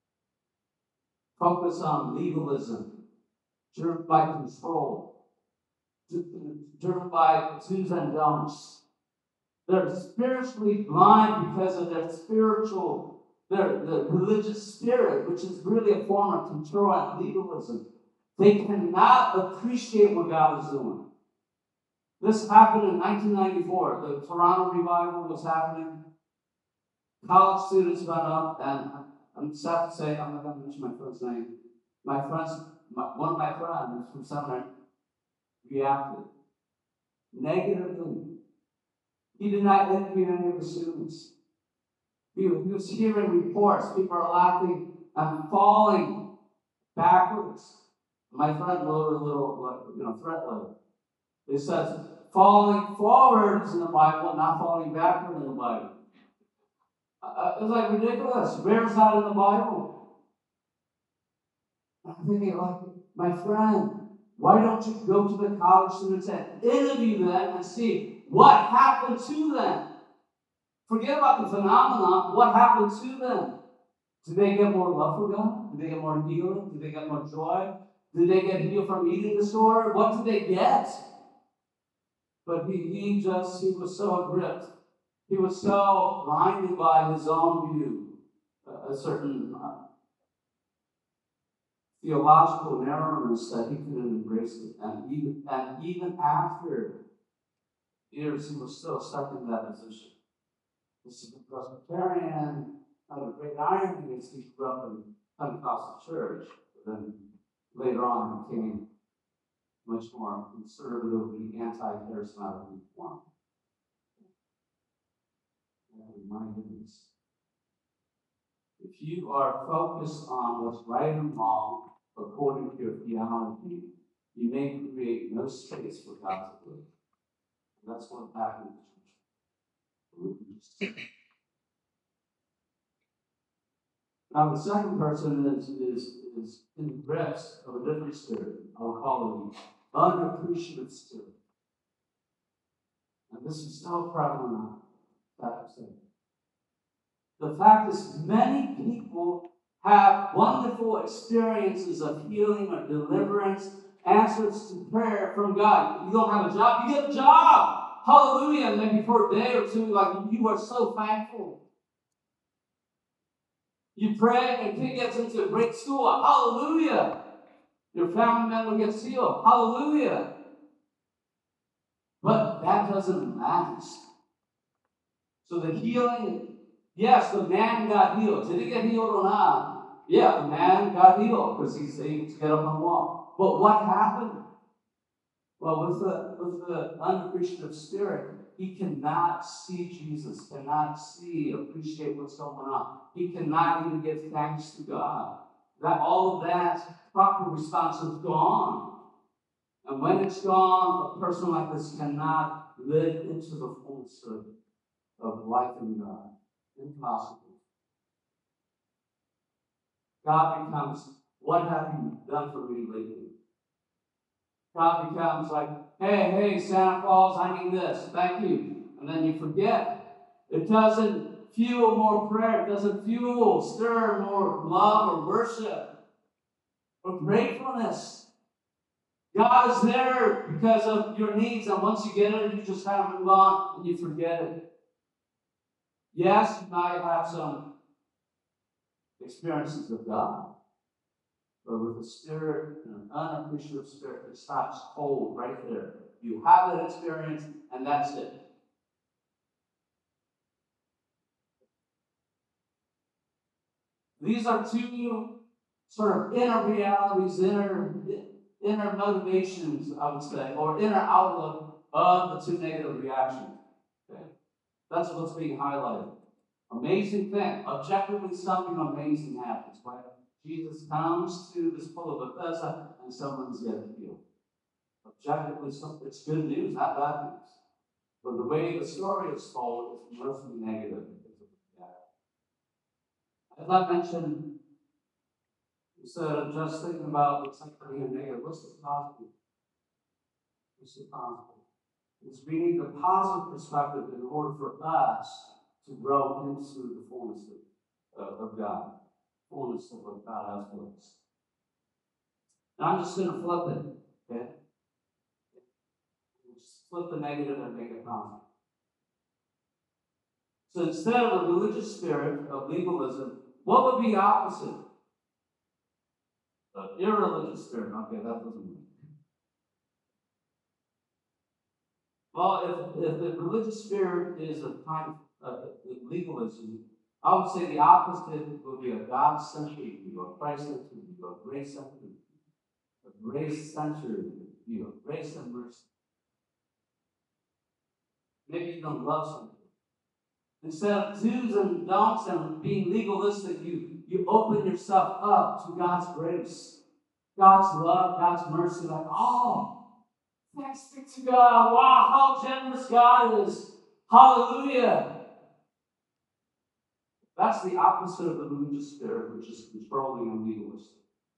Focus on legalism, driven by control, driven by do's and don'ts. They're spiritually blind because of their spiritual, their, their religious spirit, which is really a form of control and legalism. They cannot appreciate what God is doing. This happened in nineteen ninety-four. The Toronto revival was happening. College students went up, and I'm sad to say, I'm not going to mention my friend's name. My friends, my, one of my friends from seminary reacted negatively. He did not interview any of the students. He, he was hearing reports. People are laughing and falling backwards. My friend wrote a little, like, you know, threat letter. It says, falling forward is in the Bible, not falling backward in the Bible. Uh, it's like ridiculous. Where's that in the Bible? I'm thinking, like, my friend, why don't you go to the college students and interview them and see what happened to them? Forget about the phenomenon. What happened to them? Did they get more love for God? Did they get more healing? Did they get more joy? Did they get healed from eating disorder? What did they get? But he, he just, he was so gripped. He was so blinded by his own view, a certain uh, theological narrowness that he couldn't embrace it. And even, and even after years, he was still stuck in that position. This is a Presbyterian. Now, the great irony is he grew up in Pentecostal church, but then later on became much more conservatively anti-charismatic one. My goodness. If you are focused on what's right and wrong according to your theology, you may create no space for God's will. That's what happened in the church. Now, the second person is, is, is in the grasp of a different spirit. I'll call it the unappreciative spirit. And this is so prevalent, that I'm saying. The fact is, many people have wonderful experiences of healing or deliverance, answers to prayer from God. You don't have a job, you get a job. Hallelujah. And maybe for a day or two, like, you are so thankful. You pray and kid gets into a great school. Hallelujah. Your family member gets healed. Hallelujah. But that doesn't last. So the healing, yes, the man got healed. Did he get healed or not? Yeah, the man got healed because he's able to get up and walk. But what happened? Well, with the, with the unappreciative spirit, he cannot see Jesus, cannot see, appreciate what's going on. He cannot even give thanks to God. That all of that proper response is gone. And when it's gone, a person like this cannot live into the fullness of, of life in God. Impossible. God becomes, what have you done for me lately? God becomes like, hey, hey, Santa Claus, I need this. Thank you. And then you forget. It doesn't fuel more prayer. It doesn't fuel, stir more love or worship or gratefulness. God is there because of your needs, and once you get it, you just kind of move on and you forget it. Yes, you might have some experiences of God, but with a spirit, an unappreciative spirit, it stops cold right there. You have that experience, and that's it. These are two sort of inner realities, inner, inner motivations, I would say, or inner outlook of the two negative reactions. Okay? That's what's being highlighted. Amazing thing. Objectively, something amazing happens. When Jesus comes to this pool of Bethesda and someone's getting healed. Objectively, it's good news, not bad news. But the way the story is told is mostly negative. As I mentioned, instead of just thinking about what's happening in negative, what's the positive? What's the positive? It's we need a positive perspective in order for us to grow into the fullness of, uh, of God, fullness of what God has for us. Now I'm just going to flip it, okay? Just flip the negative and make it positive. So instead of a religious spirit of legalism, what would be opposite? An irreligious spirit. Okay, that doesn't work. Well, if, if the religious spirit is a kind of uh, legalism, I would say the opposite would be a God-centered view, a Christ-centered view, a grace-centered view, a grace-centered view, of grace and mercy. Maybe even love-centered. Instead of do's and don'ts and being legalistic, you, you open yourself up to God's grace. God's love, God's mercy, like, oh, thanks be to God. Wow, how generous God is. Hallelujah. That's the opposite of the religious spirit, which is controlling and legalistic.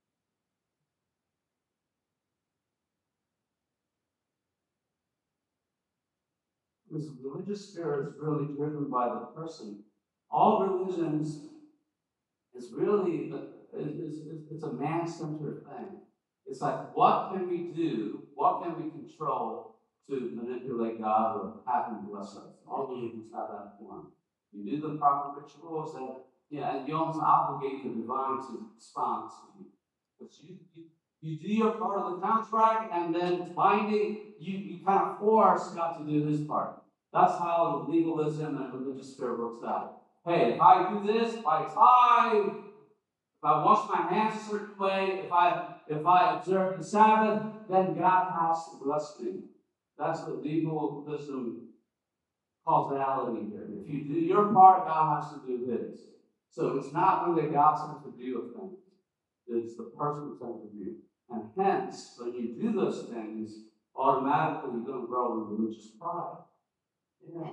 Because the religious spirit is really driven by the person. All religions is really a, is, is, it's a man-centered thing. It's like, what can we do? What can we control to manipulate God or have Him bless us? All religions have that form. You do the proper rituals, and yeah, and you almost obligate the divine to respond to you. But you, you, you do your part of the contract, and then it's binding. You, you kind of force God to do His part. That's how the legalism and religious spirit works out. Hey, if I do this, if I tithe, if I wash my hands a certain way, if I if I observe the Sabbath, then God has to bless me. That's what legalism causality here. If you do your part, God has to do His. So it's not really God's centered view of things. It's the person's centered view. And hence, when you do those things, automatically you're going to grow in religious pride. Yeah.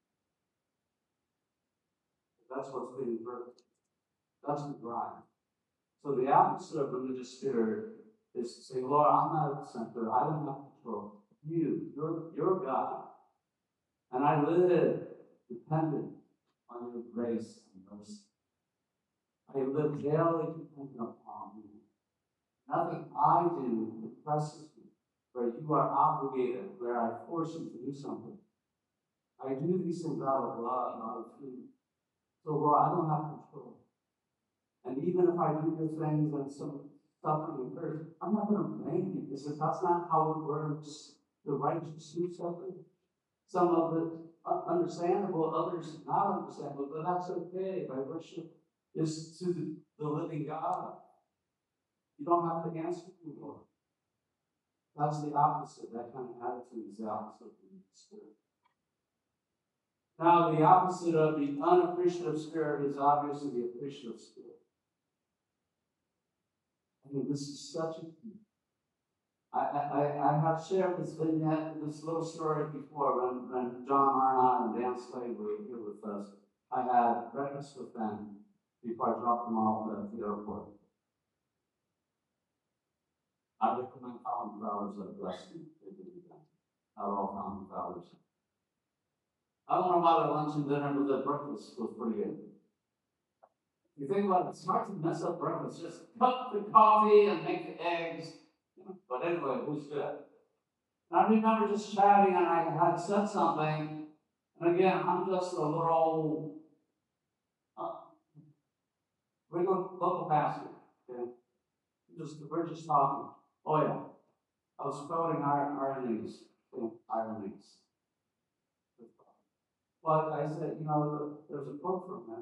That's what's being birthed. That's the drive. So the opposite of religious spirit is to say, Lord, I'm not at the center. I don't have control. You, you're, you're God. And I live dependent on your grace and mercy. I live daily dependent upon you. Nothing I do impresses me, where you are obligated, where I force you to do something. I do these things out of love, not of fear. So, Lord, I don't have control. And even if I do good things and some suffering occurs, I'm not going to blame you, because that's not how it works. The righteous do something. Some of it understandable, others not understandable, but that's okay. My worship is to the living God. You don't have to answer to the Lord. That's the opposite. That kind of attitude is the opposite of the spirit. Now, the opposite of the unappreciative spirit is obviously the appreciative spirit. I mean, this is such a key. I, I, I have shared this vignette, this little story before when, when John Arnott and Dan Slade were here with us. I had breakfast with them before I dropped them off at the airport. I recommend Founding Fathers that bless you. Not all Founding Fathers. I don't know about their lunch and dinner, but their breakfast was pretty good. You think about it, it's hard to mess up breakfast. Just cut the coffee and make the eggs. But anyway, it was good. And I remember just chatting, and I had said something. And again, I'm just a little uh, regular local pastor. Okay? Just, we're just talking. Oh, yeah. I was quoting ironies. Okay? Ironies. But I said, you know, there's a quote from him.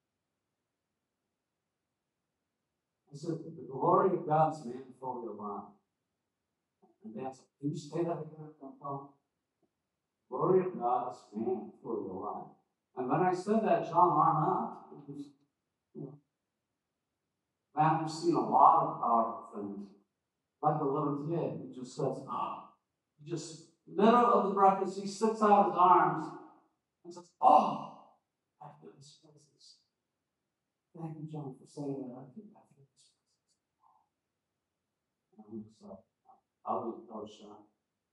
I said, the glory of God's manifold alive. And that's, can you say that again? Glory of God is manifold alive. And when I said that, John Arnott, it was, you know, man who's seen a lot of powerful things. Like a little kid who just says, oh, he just, middle of the breakfast, he sticks out his arms and says, oh, I feel His presence. Thank you, John, for saying that. I think I feel His presence. And I'm just like, I was so shocked.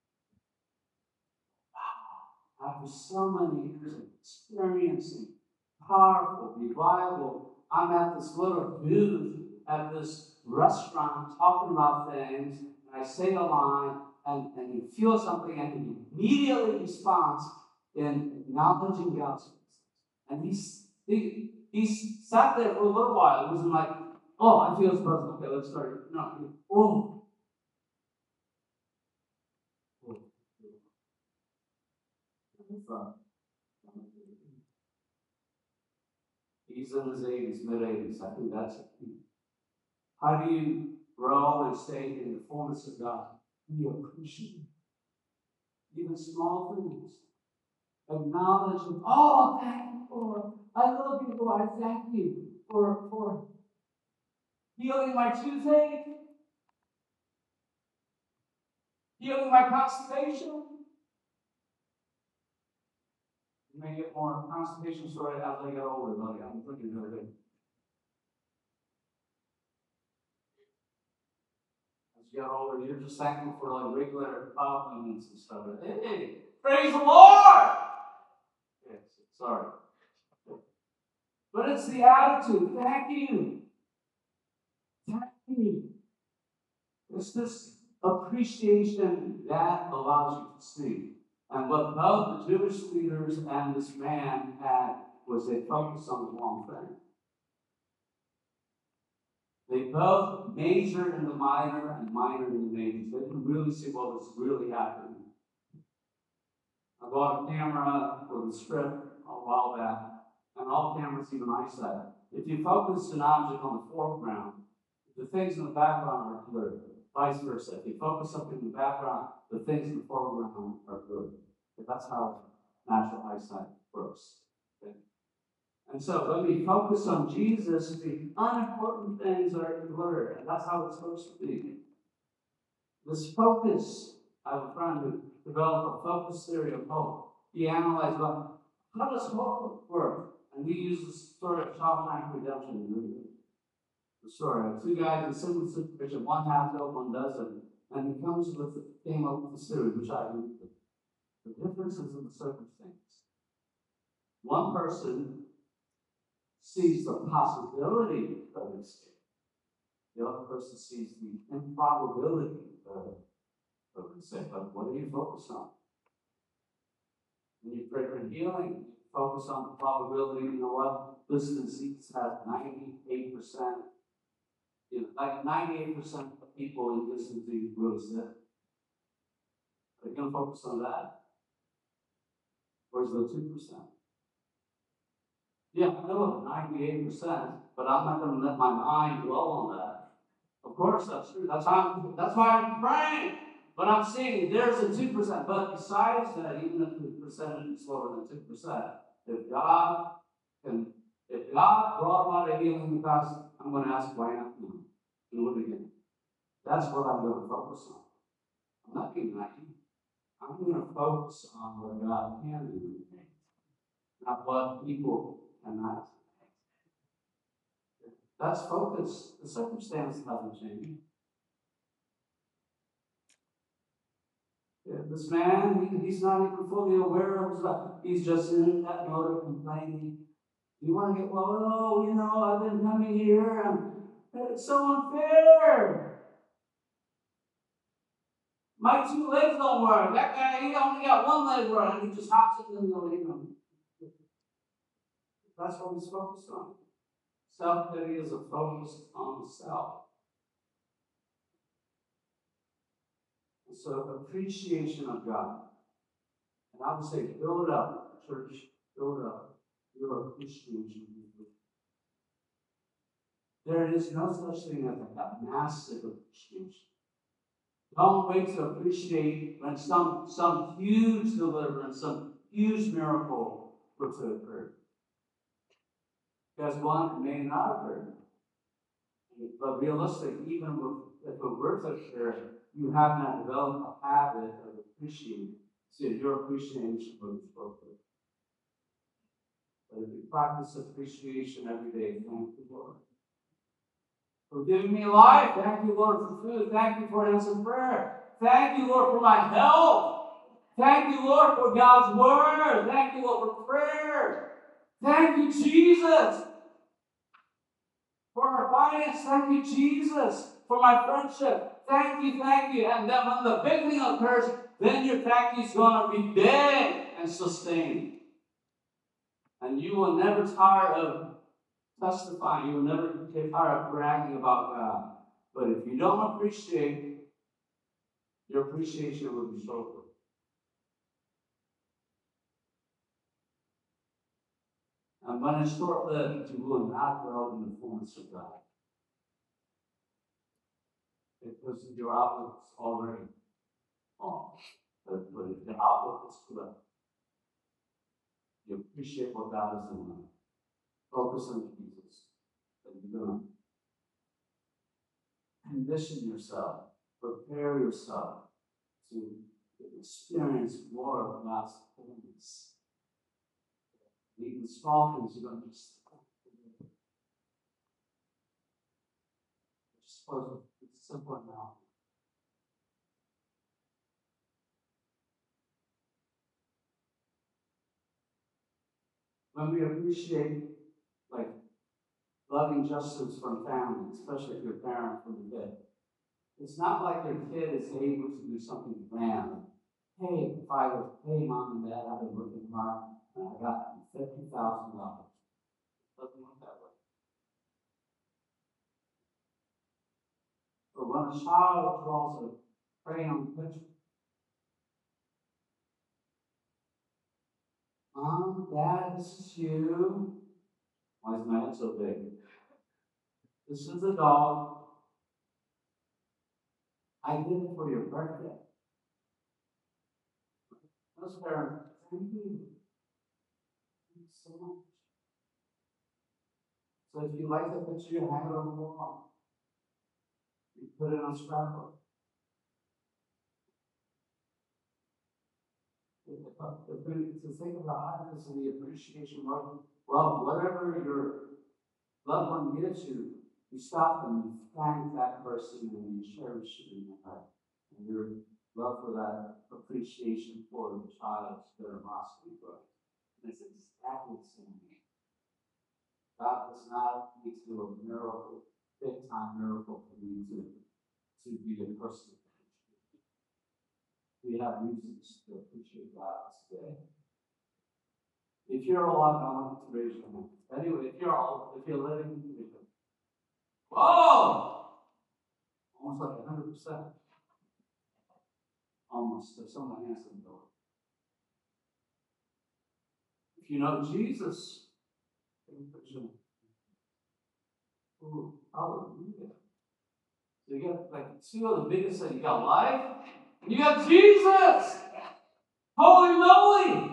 Wow. After so many years of experiencing powerful revival, I'm at this little booth at this restaurant talking about things, and I say a line, and, and he feels something, and he immediately responds in acknowledging God's presence. And he's, he, he sat there for a little while. It wasn't like, oh, I feel His presence. Okay, let's start. No, he, oh. He's in his eighties, mid-eighties. I think that's it. How do you grow and stay in the fullness of God? You appreciate even small things. Acknowledge Him. Oh, thank you, Lord. I love you, Lord. I thank you for, for healing my toothache. Healing my constipation. You may get more constipation story as I get older, buddy. I'm thinking the other day. As you get older, you're just thankful for like regular compliments and stuff. Hey, praise the Lord! Yes, sorry. But it's the attitude. Thank you. Thank you. It's this appreciation that allows you to see. And what both the Jewish leaders and this man had was they focused on the wrong thing. They both majored in the minor and minored in the major. They didn't really see what was really happening. I bought a camera for the strip a while back, and all cameras, even eyesight. If you focus an object on the foreground, the things in the background are blurred. Vice versa. If you focus something in the background, the things in the foreground are blurred. That's how natural eyesight works. Okay? And so when we focus on Jesus, the unimportant things are blurred, and that's how it's supposed to be. This focus, I have a friend who developed a focus theory of hope. He analyzed, well, how does hope work? And we use the story of Shawshank Redemption. The story of two guys in a similar situation, one has hope, one doesn't. And he comes with the came up with this theory, which I believe. The difference is in the circumstance. One person sees the possibility of escape. The other person sees the improbability of, of escape. But what do you focus on? When you pray for healing, you focus on the probability. You know what? This disease has ninety-eight percent. You know, like ninety-eight percent of people in this disease really sick. Are you going to focus on that? Where's the two percent? Yeah, I know the ninety-eight percent, but I'm not going to let my mind dwell on that. Of course, that's true. That's why I'm, that's why I'm praying. But I'm seeing there's a two percent. But besides that, even if the percentage is lower than two percent, if God can, if God brought about a healing in the past, I'm going to ask why not do it again. That's what I'm going to focus on. I'm not being naive. I'm going to focus on what God can do, not what people cannot. That's focus. The circumstance hasn't changed. Yeah, this man, he, he's not even fully aware of his life. He's just in that mode of complaining. You want to get, well, oh, you know, I've been coming here, and it's so unfair. My two legs don't work. That guy, he only got one leg running. He just hops in the middle. You know. That's what he's focused on. Self-pity is a focus on the self. And so appreciation of God. And I would say, build up, church, build up your appreciation. There is no such thing as a massive appreciation. Don't wait to appreciate when some, some huge deliverance, some huge miracle were to occur. Because one, it may not occur. But realistic, even if it were to occur, you have not developed a habit of appreciating. So your appreciation will be appropriate. But if you practice appreciation every day, thank you, Lord. For giving me life. Thank you, Lord, for food. Thank you for answering prayer. Thank you, Lord, for my health. Thank you, Lord, for God's word. Thank you, Lord, for prayer. Thank you, Jesus, for our finance. Thank you, Jesus, for my friendship. Thank you, thank you. And then when the big thing occurs, then your thank you is going to be big and sustained. And you will never tire of testifying. You will never get tired of bragging about God. But if you don't appreciate, your appreciation will be short. And when it's short-lived, you will not grow in the fullness of God. Because your outlook is already off. But if the outlook is correct, you appreciate what God is doing. Focus on Jesus. And you're going to condition yourself, prepare yourself to experience more of God's holiness. Even the small things you don't just suppose it's simple now. When we appreciate like loving justice from family, especially if you're a parent from the kid, it's not like your kid is able to do something grand. Hey, father, hey, mom and dad, I've been working hard and I got fifty thousand dollars. Doesn't work that way. But when a child draws a crayon picture, Mom, Dad, this is you. Why is my head so big? This is the dog. I did it for your birthday. Those parents, thank you. Thank you so much. So if you like the picture, you hang it on the wall. You put it on a scrapbook. To think of the hardness and the appreciation of, well, whatever your loved one gives you, you stop and you thank that person and you cherish it in your heart. And your love for that appreciation for the child's generosity for it. And it's exactly the same thing. God does not need to do a miracle, big time miracle for you to, to be a person. We have reasons to appreciate God today. If you're alive, I want you to raise your hand. Anyway, if you're all, if you're living, whoa! Almost like one hundred percent. Almost. If someone answered the door. If you know Jesus, ooh, hallelujah. So you got like two of the biggest things. You got life, and you got Jesus. Holy moly!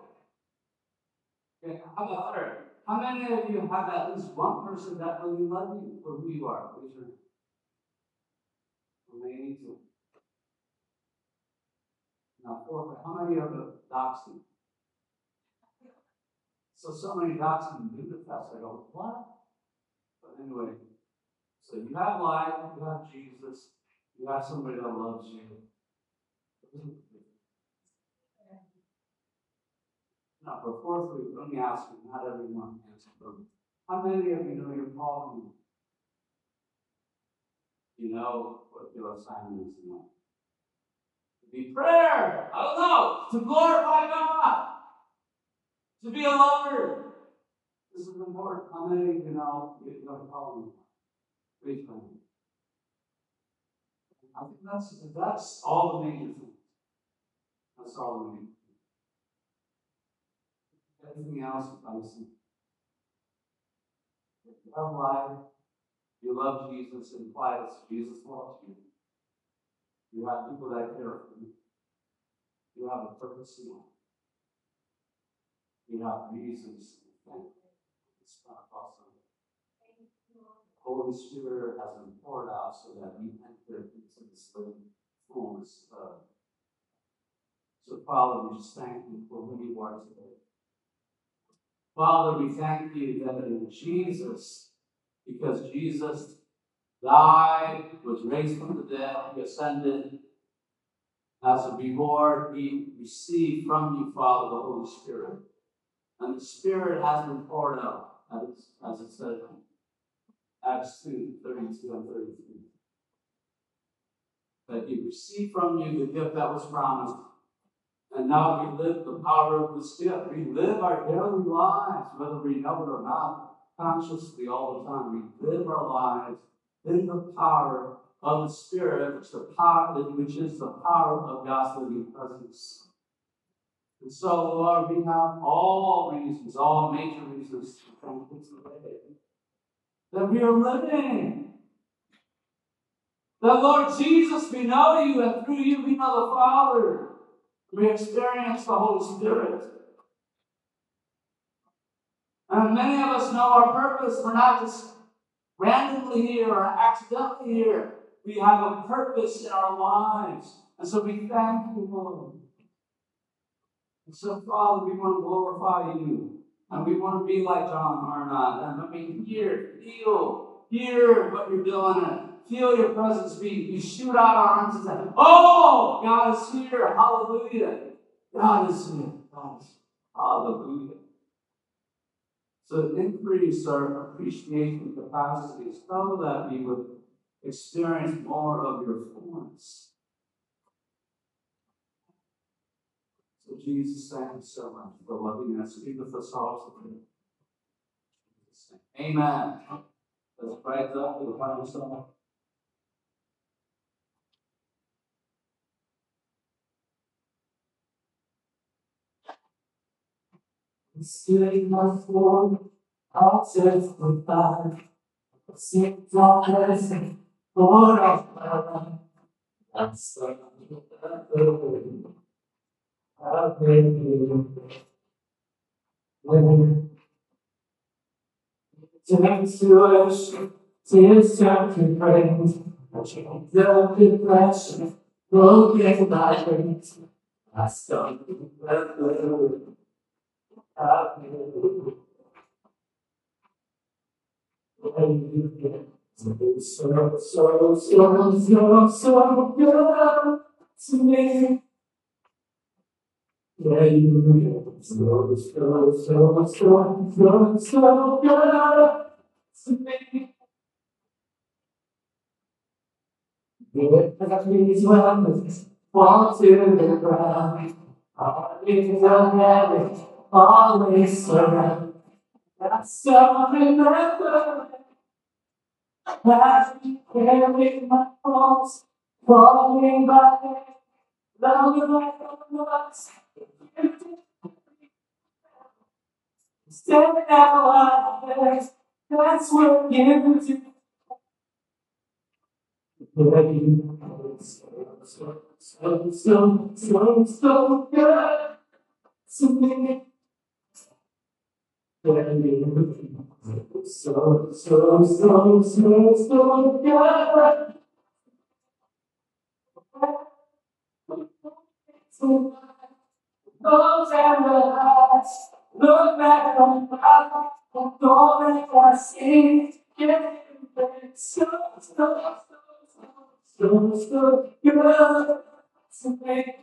Okay, how about third? How many of you have at least one person that really loves you for who you are? Raise your hand. Amazing. Now, fourth, how many of the doxing? So, so many doxing do the test. I go, what? But anyway, so you have life, you have Jesus, you have somebody that loves you. Now, but fourthly, let me ask you, not everyone answered them. How many of you know your calling? You know what your assignment is in life? To be prayer, I don't know, to glorify God, to be a lover. This is important. How many of you know your calling? Raise your hand. I think that's that's all the major things. That's all the major things. Everything else is obviously. If you have life, you love Jesus, it implies Jesus loves you. You have people that care for you. You have a purpose in life. You have reasons to thank. It's not awesome. The Holy Spirit has been poured out so that we enter into this living fullness of. So, Father, we just thank you for who you are today. Father, we thank you that in Jesus, because Jesus died, was raised from the dead, he ascended. As a reward, he received from you, Father, the Holy Spirit. And the Spirit has been poured out, as, as it said in Acts two, thirty-two and thirty-three. That he received from you the gift that was promised. And now we live the power of this gift. We live our daily lives, whether we know it or not, consciously all the time. We live our lives in the power of the Spirit, which, the power, which is the power of God's living presence. And so, Lord, we have all reasons, all major reasons to thank you today. That we are living. That, Lord Jesus, we know you, and through you we know the Father. We experience the Holy Spirit. And many of us know our purpose. We're not just randomly here or accidentally here. We have a purpose in our lives. And so we thank you, Lord. And so, Father, we want to glorify you. And we want to be like John Arnott. And I mean, hear, feel, hear what you're doing. And feel your presence. We, we shoot out our arms and say, oh, God is here. Hallelujah. God is here. God is here. Hallelujah. So increase our appreciation capacity so that we would experience more of your fullness. So Jesus, thank you so much for loving us. Be with us all today. Amen. Let's rise up for the final song. Sitting my floor, I'll testify. Sing flawless, Lord of my life. I'm so I've been when turns to worship, tears turn to praise. I changed up depression, broken by grace. I stumbled and I've been so, so, so, so, so, so good to me. Yeah, you so, so, so, so, so, so good to me. Yeah, these weapons fall to the ground. Our wings of heaven always surround. I still remember as we carry my cross, falling by loving like a lost. Stand out there, that's what you do. So, so, so, so, so, so good to me. So, so, so, so, so good. Those and the lights, look back on my life, and all that I see, yeah, so, so, so, so, so good to me.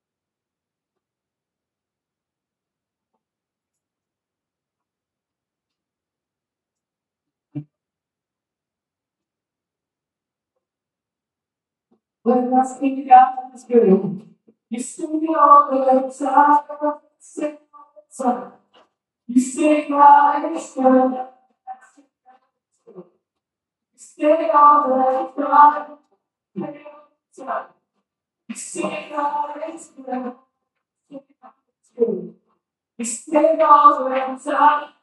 When I speak out this good, you sing all the time, sing all the time. You sing like it's good, you stay all the time, time. You sing like it's good, you stay all the time.